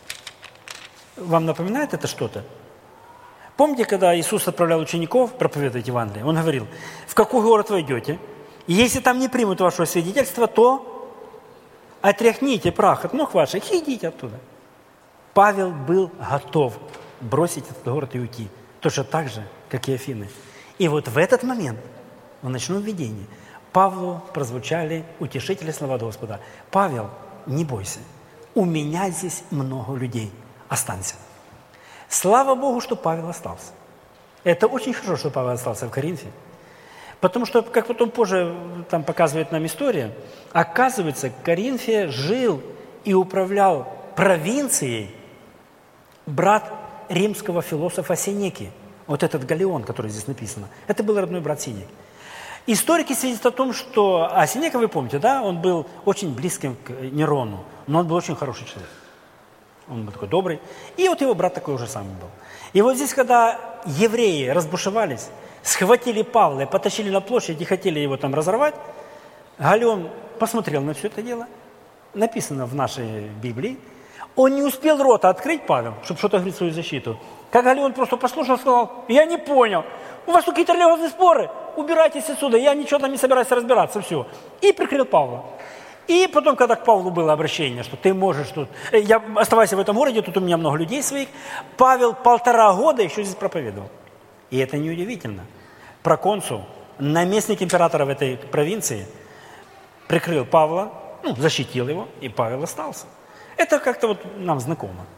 Вам напоминает это что-то? Помните, когда Иисус отправлял учеников проповедовать Евангелие, Он говорил: в какой город вы идете? И если там не примут вашего свидетельства, то отряхните прах от ног ваших и идите оттуда. Павел был готов бросить этот город и уйти. Точно так же, как и Афины. И вот в этот момент, в ночном видении, Павлу прозвучали утешительные слова Господа. Павел, не бойся, у меня здесь много людей, останься. Слава Богу, что Павел остался. Это очень хорошо, что Павел остался в Коринфе. Потому что, как потом позже там показывает нам история, оказывается, в Коринфе жил и управлял провинцией брат римского философа Сенеки. Вот этот Галлион, который здесь написано. Это был родной брат Сенеки. Историки свидетельствуют о том, что... А Сенека, вы помните, да? Он был очень близким к Нерону, но он был очень хороший человек. Он был такой добрый. И вот его брат такой уже самый был. И вот здесь, когда евреи разбушевались, схватили Павла и потащили на площадь и хотели его там разорвать, Галлион посмотрел на все это дело. Написано в нашей Библии. Он не успел рота открыть, Павел, чтобы что-то говорить в свою защиту. Как Галлион просто послушал, сказал: я не понял, у вас тут какие-то религиозные споры, убирайтесь отсюда, я ничего там не собираюсь разбираться, все. И прикрыл Павла. И потом, когда к Павлу было обращение, что ты можешь тут, я оставайся в этом городе, тут у меня много людей своих, Павел 1,5 года еще здесь проповедовал. И это неудивительно. Проконсул, наместник императора в этой провинции, прикрыл Павла, защитил его, и Павел остался. Это как-то вот нам знакомо.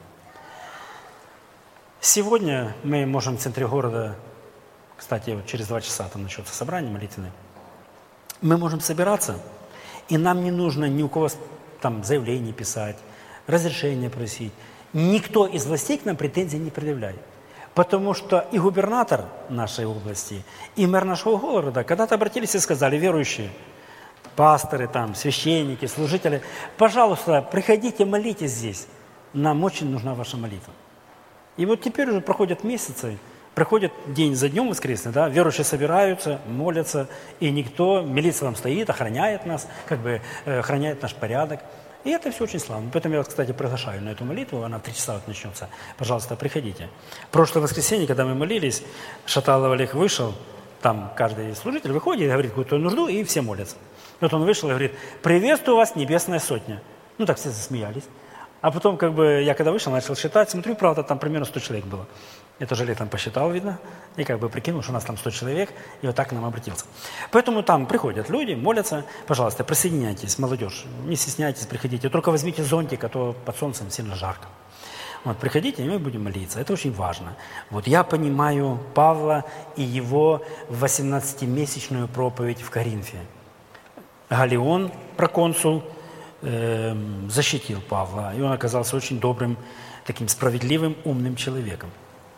Сегодня мы можем в центре города, кстати, вот через 2 часа там начнется собрание молитвенное, мы можем собираться, и нам не нужно ни у кого там заявление писать, разрешение просить. Никто из властей к нам претензий не предъявляет. Потому что и губернатор нашей области, и мэр нашего города когда-то обратились и сказали: верующие, пасторы, там, священники, служители, пожалуйста, приходите, молитесь здесь. Нам очень нужна ваша молитва. И вот теперь уже проходят месяцы, проходит день за днем воскресный, да, верующие собираются, молятся, и никто, милиция там стоит, охраняет нас, охраняет наш порядок. И это все очень славно. Поэтому я вас, кстати, приглашаю на эту молитву, она в 3 часа вот начнется. Пожалуйста, приходите. Прошлое воскресенье, когда мы молились, Шаталов Олег вышел, там каждый служитель выходит, говорит какую-то нужду, и все молятся. Вот он вышел и говорит: приветствую вас, небесная сотня. Так все засмеялись. А потом, я когда вышел, начал считать, смотрю, правда, там примерно 100 человек было. Я тоже летом посчитал, видно, и как бы прикинул, что у нас там 100 человек, и вот так к нам обратился. Поэтому там приходят люди, молятся. Пожалуйста, присоединяйтесь, молодежь, не стесняйтесь, приходите. Только возьмите зонтик, а то под солнцем сильно жарко. Вот, приходите, и мы будем молиться. Это очень важно. Вот я понимаю Павла и его 18-месячную проповедь в Коринфе. Галион, проконсул, защитил Павла, и он оказался очень добрым, таким справедливым, умным человеком.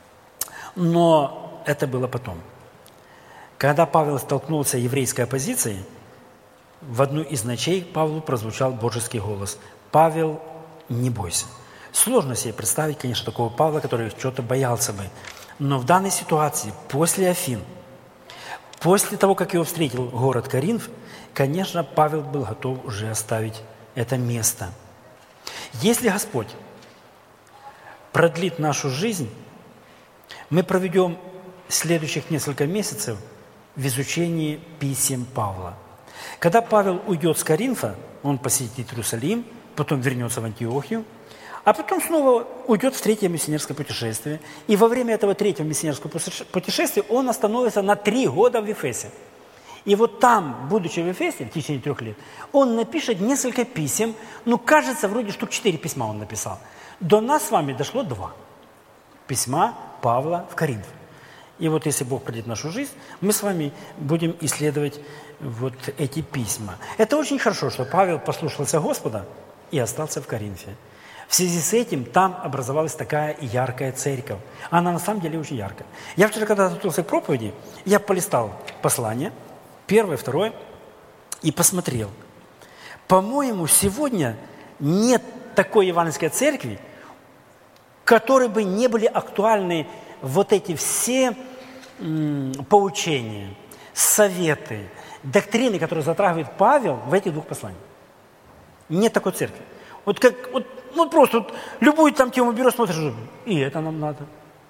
Но это было потом. Когда Павел столкнулся с еврейской оппозицией, в одну из ночей Павлу прозвучал божеский голос: «Павел, не бойся». Сложно себе представить, конечно, такого Павла, который чего-то боялся бы. Но в данной ситуации, после Афин, после того, как его встретил город Коринф, конечно, Павел был готов уже оставить это место. Если Господь продлит нашу жизнь, мы проведем следующих несколько месяцев в изучении писем Павла. Когда Павел уйдет с Коринфа, он посетит Иерусалим, потом вернется в Антиохию, а потом снова уйдет в третье миссионерское путешествие. И во время этого третьего миссионерского путешествия он остановится на 3 года в Ефесе. И вот там, будучи в Ефесе, в течение 3 лет, он напишет несколько писем, кажется, вроде штук 4 письма он написал. До нас с вами дошло 2 письма Павла в Коринф. И вот если Бог продлит нашу жизнь, мы с вами будем исследовать вот эти письма. Это очень хорошо, что Павел послушался Господа и остался в Коринфе. В связи с этим там образовалась такая яркая церковь. Она на самом деле очень яркая. Я вчера, когда готовился к проповеди, я полистал послание, 1, 2, и посмотрел. По-моему, сегодня нет такой евангельской церкви, в которой бы не были актуальны вот эти все поучения, советы, доктрины, которые затрагивает Павел в этих 2 посланиях. Нет такой церкви. Просто любую там тему берешь, смотришь, и это нам надо.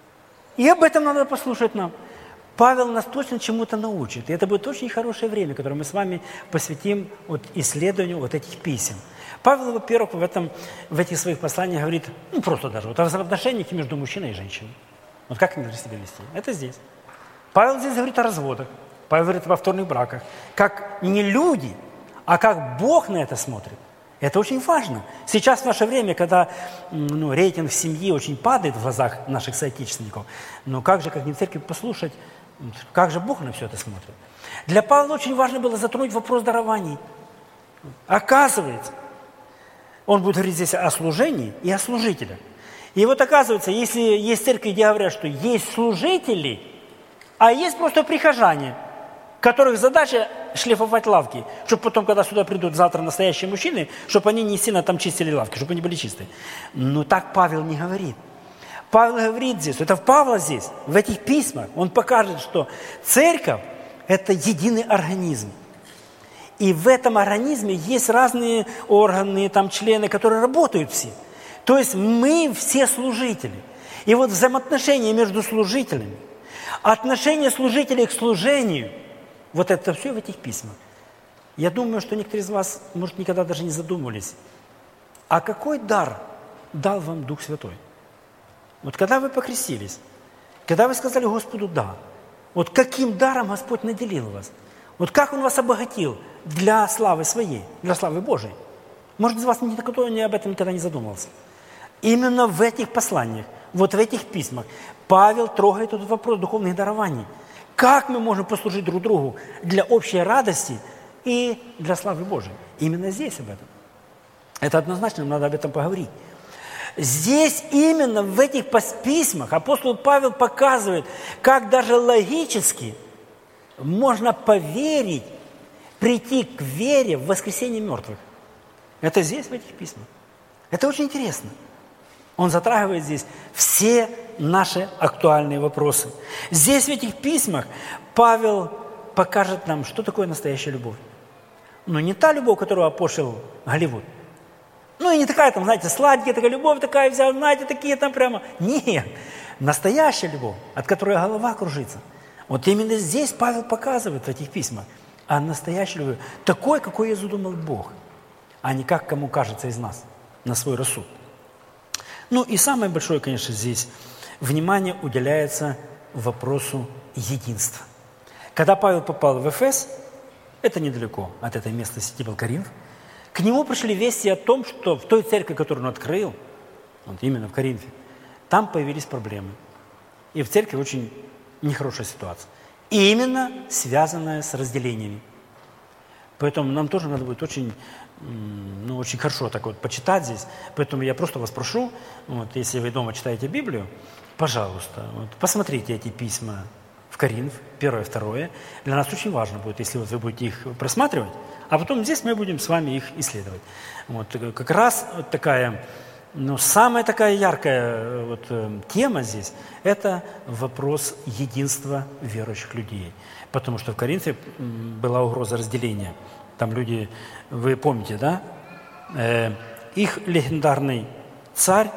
И об этом надо послушать нам. Павел нас точно чему-то научит. И это будет очень хорошее время, которое мы с вами посвятим исследованию вот этих писем. Павел, во-первых, в этих своих посланиях говорит, просто даже о взаимоотношениях между мужчиной и женщиной. Вот как они должны себя вести? Это здесь. Павел здесь говорит о разводах. Павел говорит о повторных браках. Как не люди, а как Бог на это смотрит. Это очень важно. Сейчас в наше время, когда рейтинг семьи очень падает в глазах наших соотечественников, но как же, как не в церкви, послушать, как же Бог на все это смотрит. Для Павла очень важно было затронуть вопрос дарований. Оказывается, он будет говорить здесь о служении и о служителях. И вот оказывается, если есть церкви, где говорят, что есть служители, а есть просто прихожане, которых задача шлифовать лавки, чтобы потом, когда сюда придут завтра настоящие мужчины, чтобы они не сильно там чистили лавки, чтобы они были чистые. Но так Павел не говорит. Павел говорит здесь, это Павла здесь, в этих письмах, он покажет, что церковь – это единый организм. И в этом организме есть разные органы, там члены, которые работают все. То есть мы все служители. И вот взаимоотношения между служителями, отношение служителей к служению, вот это все в этих письмах. Я думаю, что некоторые из вас, может, никогда даже не задумывались, а какой дар дал вам Дух Святой? Вот когда вы покрестились, когда вы сказали Господу «да», вот каким даром Господь наделил вас? Вот как Он вас обогатил для славы Своей, для славы Божией? Может, из вас никто об этом никогда не задумывался. Именно в этих посланиях, вот в этих письмах Павел трогает этот вопрос духовных дарований. Как мы можем послужить друг другу для общей радости и для славы Божией? Именно здесь об этом. Это однозначно, надо об этом поговорить. Здесь именно в этих письмах апостол Павел показывает, как даже логически можно поверить, прийти к вере в воскресение мертвых. Это здесь, в этих письмах. Это очень интересно. Он затрагивает здесь все наши актуальные вопросы. Здесь, в этих письмах, Павел покажет нам, что такое настоящая любовь. Но не та любовь, которую опошил Голливуд. И не такая там, знаете, сладкая такая любовь, такая взял, знаете, такие там прямо. Нет, настоящая любовь, от которой голова кружится. Вот именно здесь Павел показывает в этих письмах о настоящей любви. Такой, какой ее задумал Бог, а не как кому кажется из нас, на свой рассуд. И самое большое, конечно, здесь внимание уделяется вопросу единства. Когда Павел попал в Эфес, это недалеко от этой местности был Коринф, к нему пришли вести о том, что в той церкви, которую он открыл, вот именно в Коринфе, там появились проблемы. И в церкви очень нехорошая ситуация. И именно связанная с разделениями. Поэтому нам тоже надо будет очень, очень хорошо так вот почитать здесь. Поэтому я просто вас прошу, вот, если вы дома читаете Библию, пожалуйста, вот, посмотрите эти письма в Коринф, 1 и 2. Для нас очень важно будет, если вот вы будете их просматривать, а потом здесь мы будем с вами их исследовать. Вот, как раз вот такая, самая такая яркая вот, тема здесь – это вопрос единства верующих людей. Потому что в Коринфе была угроза разделения. Там люди, вы помните, да? Их легендарный царь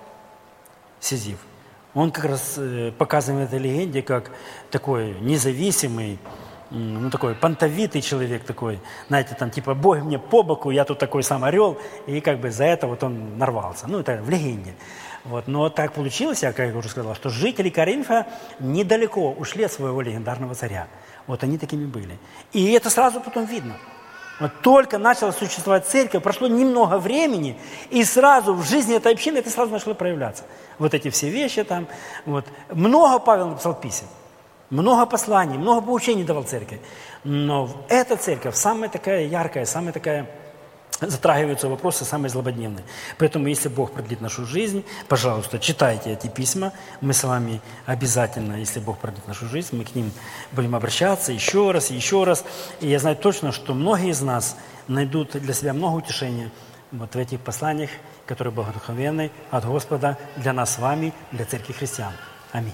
Сизиф, он как раз показывает в этой легенде как такой независимый, такой понтовитый человек такой, знаете, там типа «Бог мне по боку, я тут такой сам орел», и как бы за это вот он нарвался. Это в легенде. Вот. Но так получилось, я как уже сказал, что жители Коринфа недалеко ушли от своего легендарного царя. Вот они такими были. И это сразу потом видно. Вот только начала существовать церковь, прошло немного времени, и сразу в жизни этой общины это сразу начало проявляться. Вот эти все вещи там. Вот. Много Павел написал писем, много посланий, много поучений давал церкви. Но эта церковь самая такая яркая, самая такая, затрагиваются вопросы самые злободневные. Поэтому, если Бог продлит нашу жизнь, пожалуйста, читайте эти письма. Мы с вами обязательно, если Бог продлит нашу жизнь, мы к ним будем обращаться еще раз и еще раз. И я знаю точно, что многие из нас найдут для себя много утешения вот в этих посланиях, которые богодухновенны от Господа для нас с вами, для Церкви Христиан. Аминь.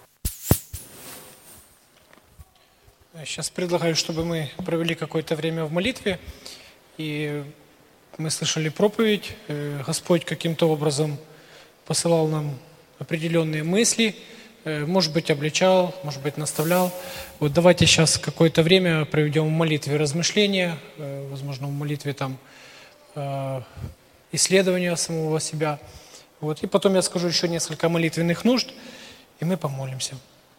Сейчас предлагаю, чтобы мы провели какое-то время в молитве. И мы слышали проповедь. Господь каким-то образом посылал нам определенные мысли. Может быть, обличал, может быть, наставлял. Вот давайте сейчас какое-то время проведем в молитве размышления, возможно, в молитве там исследования самого себя. Вот. И потом я скажу еще несколько молитвенных нужд, и мы помолимся.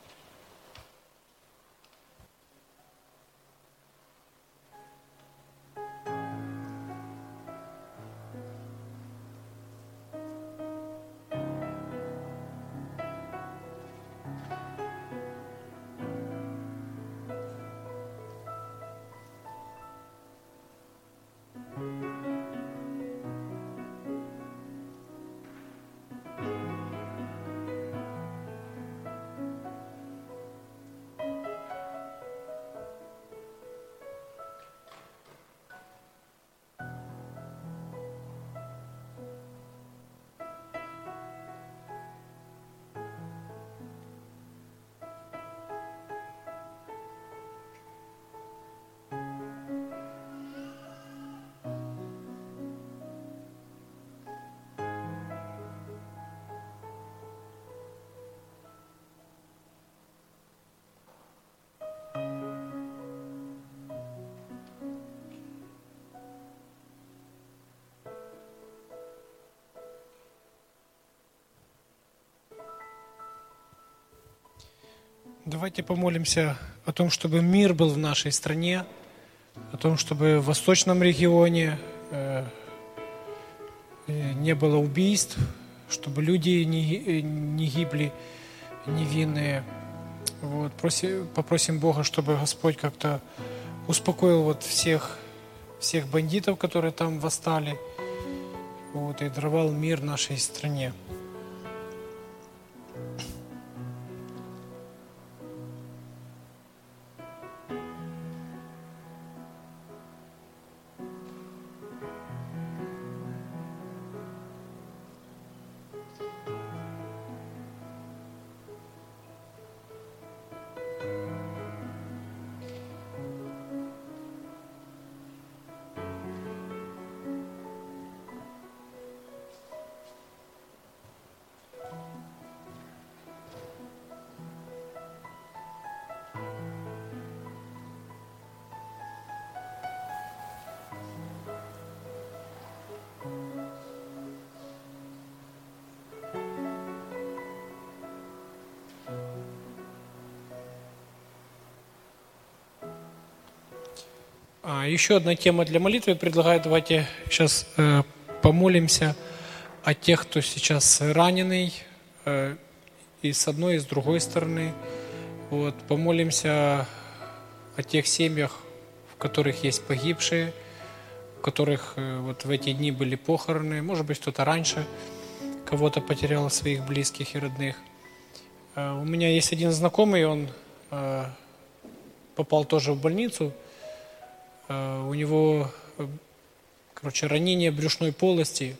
Давайте помолимся о том, чтобы мир был в нашей стране, о том, чтобы в восточном регионе не было убийств, чтобы люди не гибли невинные. Вот. Попросим Бога, чтобы Господь как-то успокоил вот всех бандитов, которые там восстали, вот, и даровал мир нашей стране. Еще одна тема для молитвы предлагаю. Давайте сейчас помолимся о тех, кто сейчас раненый, и с одной, и с другой стороны. Вот, помолимся о тех семьях, в которых есть погибшие, в которых вот в эти дни были похороны. Может быть, кто-то раньше кого-то потерял своих близких и родных. У меня есть один знакомый, он попал тоже в больницу. У него, ранение брюшной полости.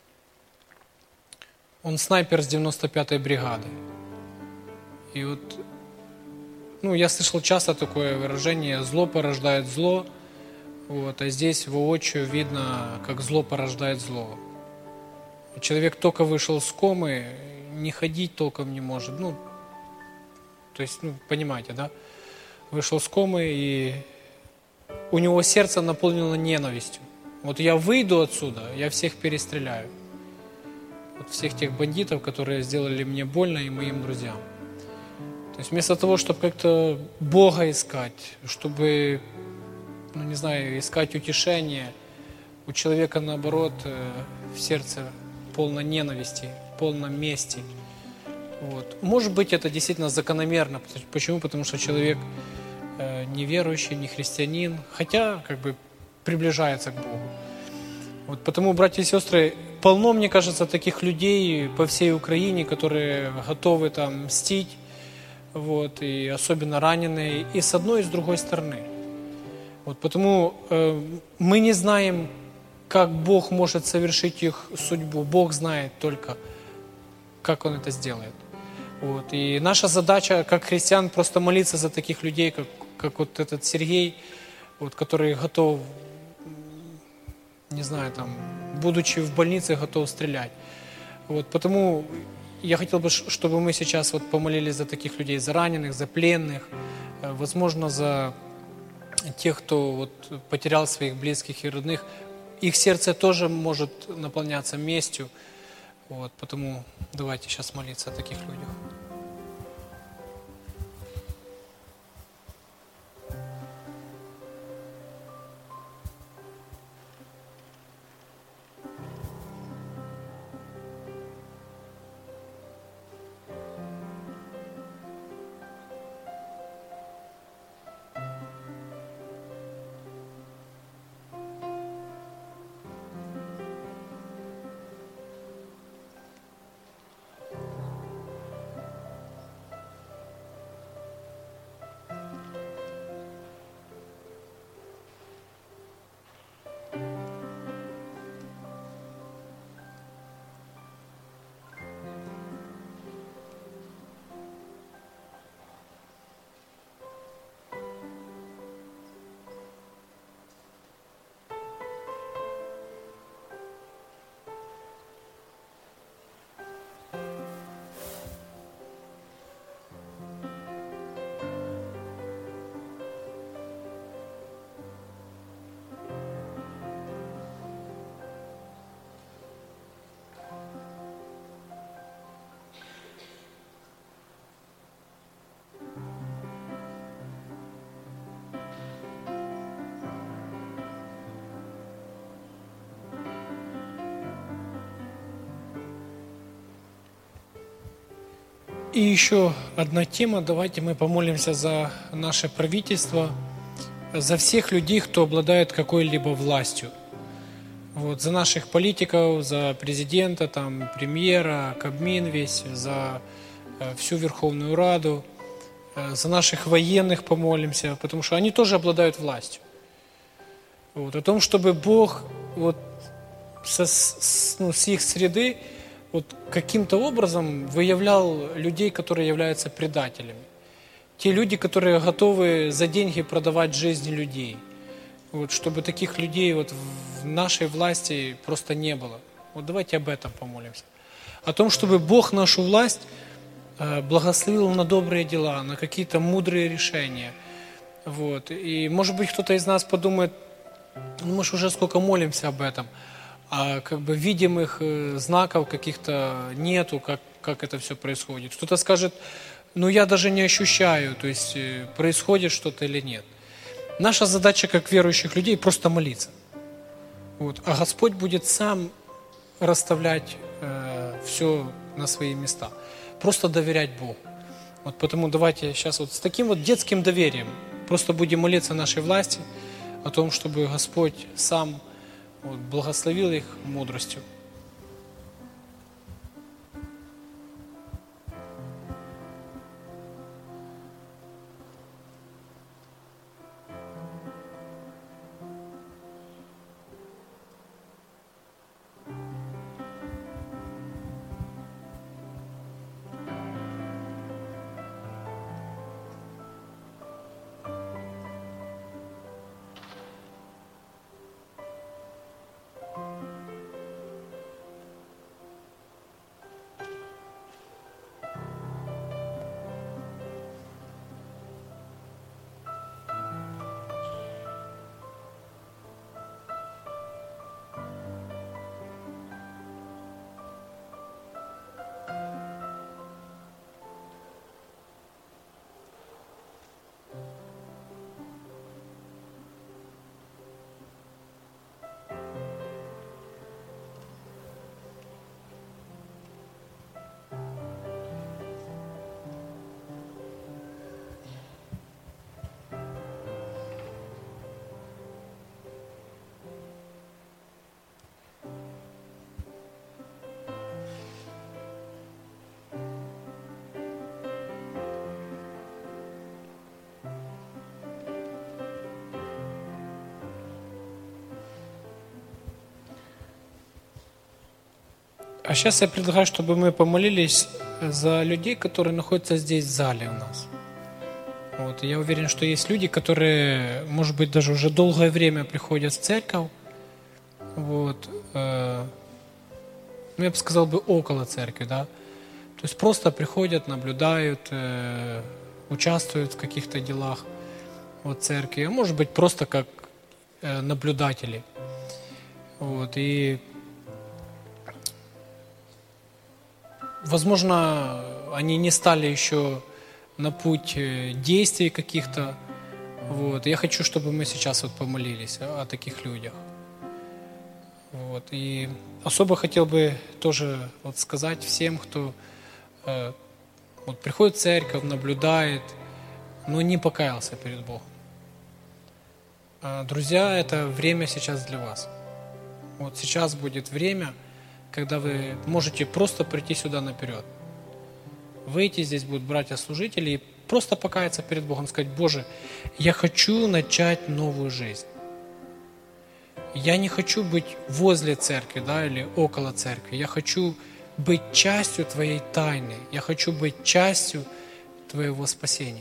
Он снайпер с 95-й бригады. И вот, я слышал часто такое выражение: зло порождает зло. Вот, а здесь воочию видно, как зло порождает зло. Человек только вышел с комы, не ходить толком не может. Понимаете, да? Вышел с комы, и у него сердце наполнено ненавистью. Вот я выйду отсюда, я всех перестреляю. Вот всех тех бандитов, которые сделали мне больно и моим друзьям. То есть вместо того, чтобы как-то Бога искать, чтобы, искать утешение, у человека наоборот в сердце полно ненависти, полно мести. Вот. Может быть, это действительно закономерно. Почему? Потому что человек неверующий, не христианин, хотя приближается к Богу. Вот потому, братья и сестры, полно, мне кажется, таких людей по всей Украине, которые готовы мстить, вот, и особенно раненые, и с одной, и с другой стороны. Вот потому мы не знаем, как Бог может совершить их судьбу. Бог знает только, как Он это сделает. Вот. И наша задача, как христиан, просто молиться за таких людей, как вот этот Сергей, вот, который готов, будучи в больнице, готов стрелять. Вот. Потому я хотел бы, чтобы мы сейчас помолились за таких людей, за раненых, за пленных, возможно, за тех, кто потерял своих близких и родных. Их сердце тоже может наполняться местью. Вот, потому давайте сейчас молиться о таких людях. И еще одна тема. Давайте мы помолимся за наше правительство, за всех людей, кто обладает какой-либо властью. Вот, за наших политиков, за президента, премьера, Кабмин весь, за всю Верховную Раду, за наших военных помолимся, потому что они тоже обладают властью. Вот, о том, чтобы Бог с их среды каким-то образом выявлял людей, которые являются предателями. Те люди, которые готовы за деньги продавать жизни людей. Вот, чтобы таких людей в нашей власти просто не было. Вот давайте об этом помолимся. О том, чтобы Бог нашу власть благословил на добрые дела, на какие-то мудрые решения. Вот. И может быть кто-то из нас подумает, мы же уже сколько молимся об этом, а видимых знаков каких-то нету, как это все происходит. Кто-то скажет, я даже не ощущаю, то есть происходит что-то или нет. Наша задача, как верующих людей, просто молиться. Вот. А Господь будет сам расставлять все на свои места. Просто доверять Богу. Вот потому давайте сейчас вот с таким вот детским доверием просто будем молиться нашей власти о том, чтобы Господь сам вот благословил их мудростью. А сейчас я предлагаю, чтобы мы помолились за людей, которые находятся здесь в зале у нас. Вот. И я уверен, что есть люди, которые, может быть, даже уже долгое время приходят в церковь. Вот. Ну, я бы сказал бы, около церкви, да. То есть просто приходят, наблюдают, участвуют в каких-то делах вот, церкви. А может быть, просто как наблюдатели. Вот. И возможно, они не стали еще на путь действий каких-то. Вот. Я хочу, чтобы мы сейчас вот помолились о таких людях. Вот. И особо хотел бы тоже вот сказать всем, кто вот приходит в церковь, наблюдает, но не покаялся перед Богом. Друзья, это время сейчас для вас. Вот сейчас будет время, когда вы можете просто прийти сюда наперед. Выйти, здесь будут братья-служители, и просто покаяться перед Богом, сказать: Боже, я хочу начать новую жизнь. Я не хочу быть возле церкви, да, или около церкви. Я хочу быть частью Твоей тайны. Я хочу быть частью Твоего спасения.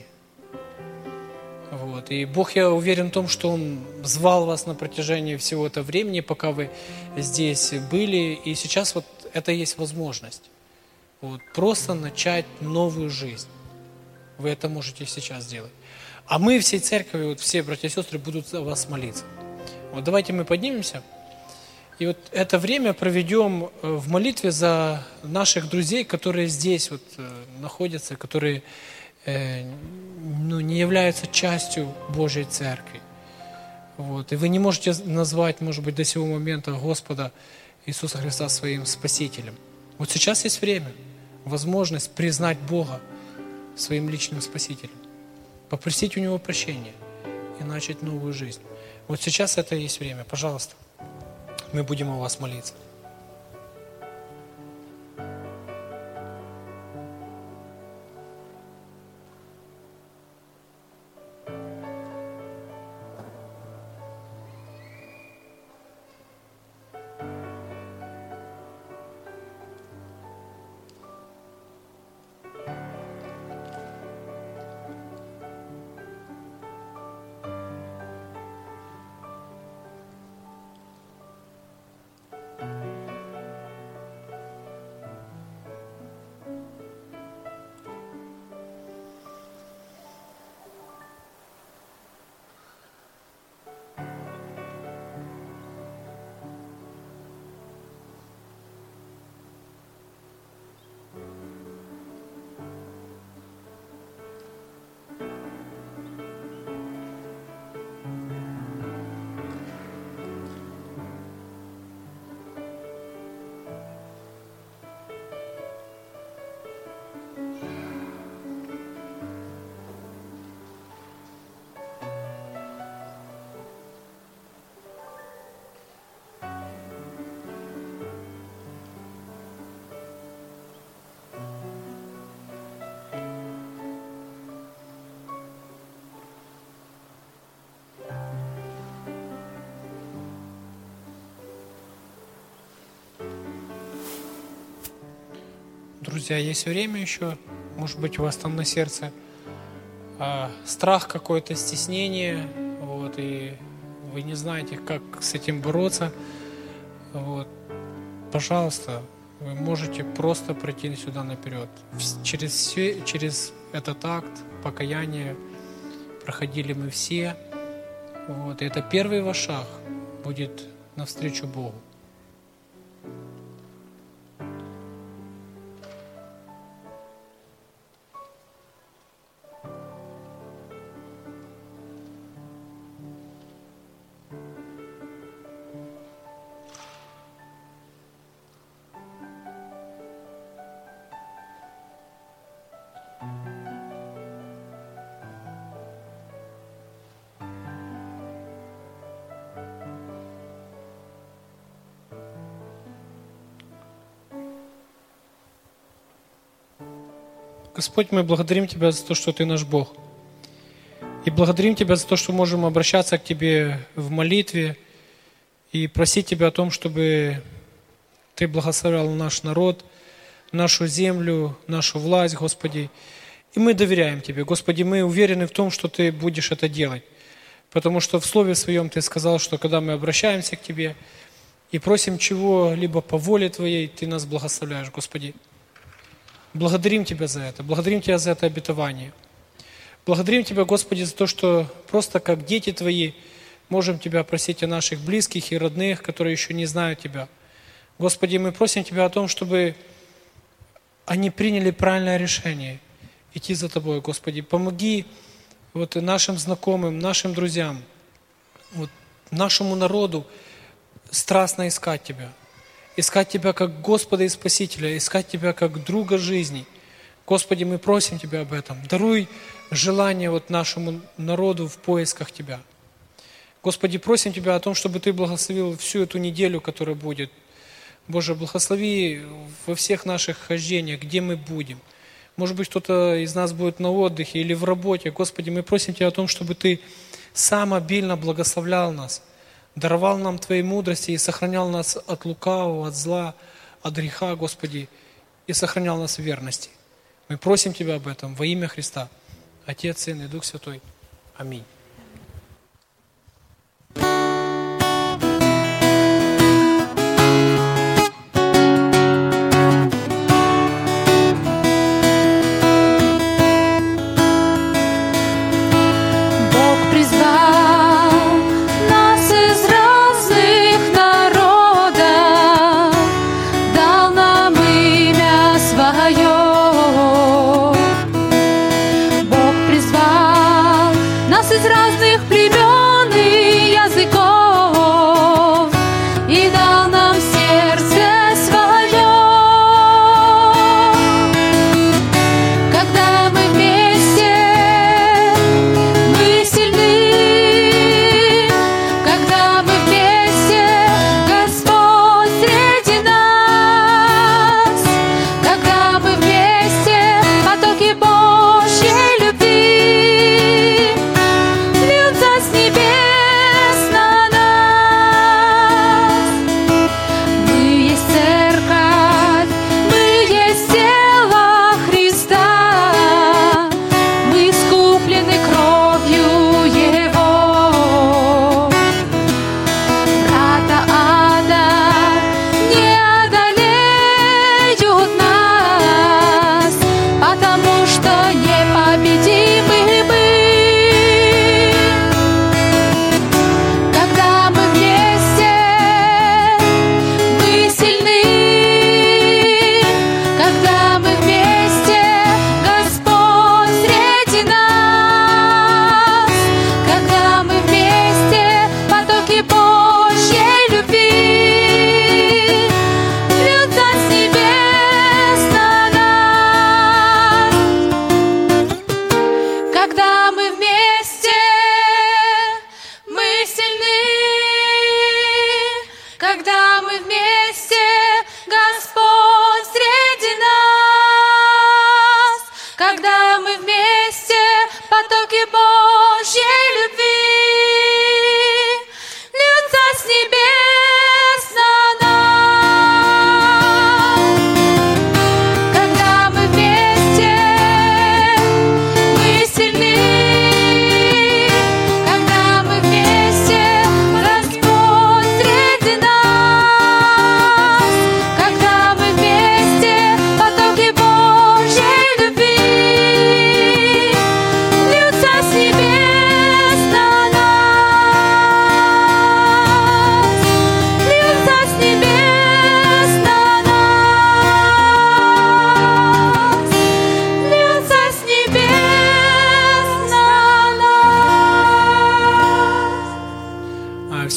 Вот. И Бог, я уверен в том, что Он звал вас на протяжении всего этого времени, пока вы здесь были. И сейчас вот это есть возможность. Вот. Просто начать новую жизнь. Вы это можете сейчас сделать. А мы всей церкви, вот все братья и сестры будут за вас молиться. Вот давайте мы поднимемся. И вот это время проведем в молитве за наших друзей, которые здесь вот находятся, которые не являются частью Божьей Церкви. Вот. И вы не можете назвать, может быть, до сего момента Господа Иисуса Христа своим Спасителем. Вот сейчас есть время, возможность признать Бога своим личным Спасителем, попросить у Него прощения и начать новую жизнь. Вот сейчас это и есть время. Пожалуйста, мы будем о вас молиться. друзья, есть время еще, может быть, у вас там на сердце страх какой-то, стеснение, вот, и вы не знаете, как с этим бороться, вот, пожалуйста, вы можете просто пройти сюда наперед. Через этот акт покаяния проходили мы все. Вот, и это первый ваш шаг будет навстречу Богу. Господь, мы благодарим Тебя за то, что Ты наш Бог. И благодарим Тебя за то, что можем обращаться к Тебе в молитве и просить Тебя о том, чтобы Ты благословлял наш народ, нашу землю, нашу власть, Господи. И мы доверяем Тебе, Господи, мы уверены в том, что Ты будешь это делать. Потому что в Слове Своем Ты сказал, что когда мы обращаемся к Тебе и просим чего-либо по воле Твоей, Ты нас благословляешь, Господи. Благодарим Тебя за это. Благодарим Тебя за это обетование. Благодарим Тебя, Господи, за то, что просто как дети Твои можем Тебя просить о наших близких и родных, которые еще не знают Тебя. Господи, мы просим Тебя о том, чтобы они приняли правильное решение идти за Тобой, Господи. Помоги вот нашим знакомым, нашим друзьям, вот нашему народу страстно искать Тебя. Искать Тебя как Господа и Спасителя, искать Тебя как друга жизни. Господи, мы просим Тебя об этом. Даруй желание вот нашему народу в поисках Тебя. Господи, просим Тебя о том, чтобы Ты благословил всю эту неделю, которая будет. Боже, благослови во всех наших хождениях, где мы будем. Может быть, кто-то из нас будет на отдыхе или в работе. Господи, мы просим Тебя о том, чтобы Ты сам обильно благословлял нас, даровал нам Твоей мудрости и сохранял нас от лукавого, от зла, от греха, Господи, и сохранял нас в верности. Мы просим Тебя об этом во имя Христа, Отец, Сын и Дух Святой. Аминь. Нас из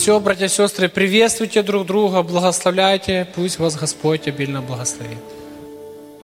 Все, братья и сестры, приветствуйте друг друга, благословляйте, пусть вас Господь обильно благословит.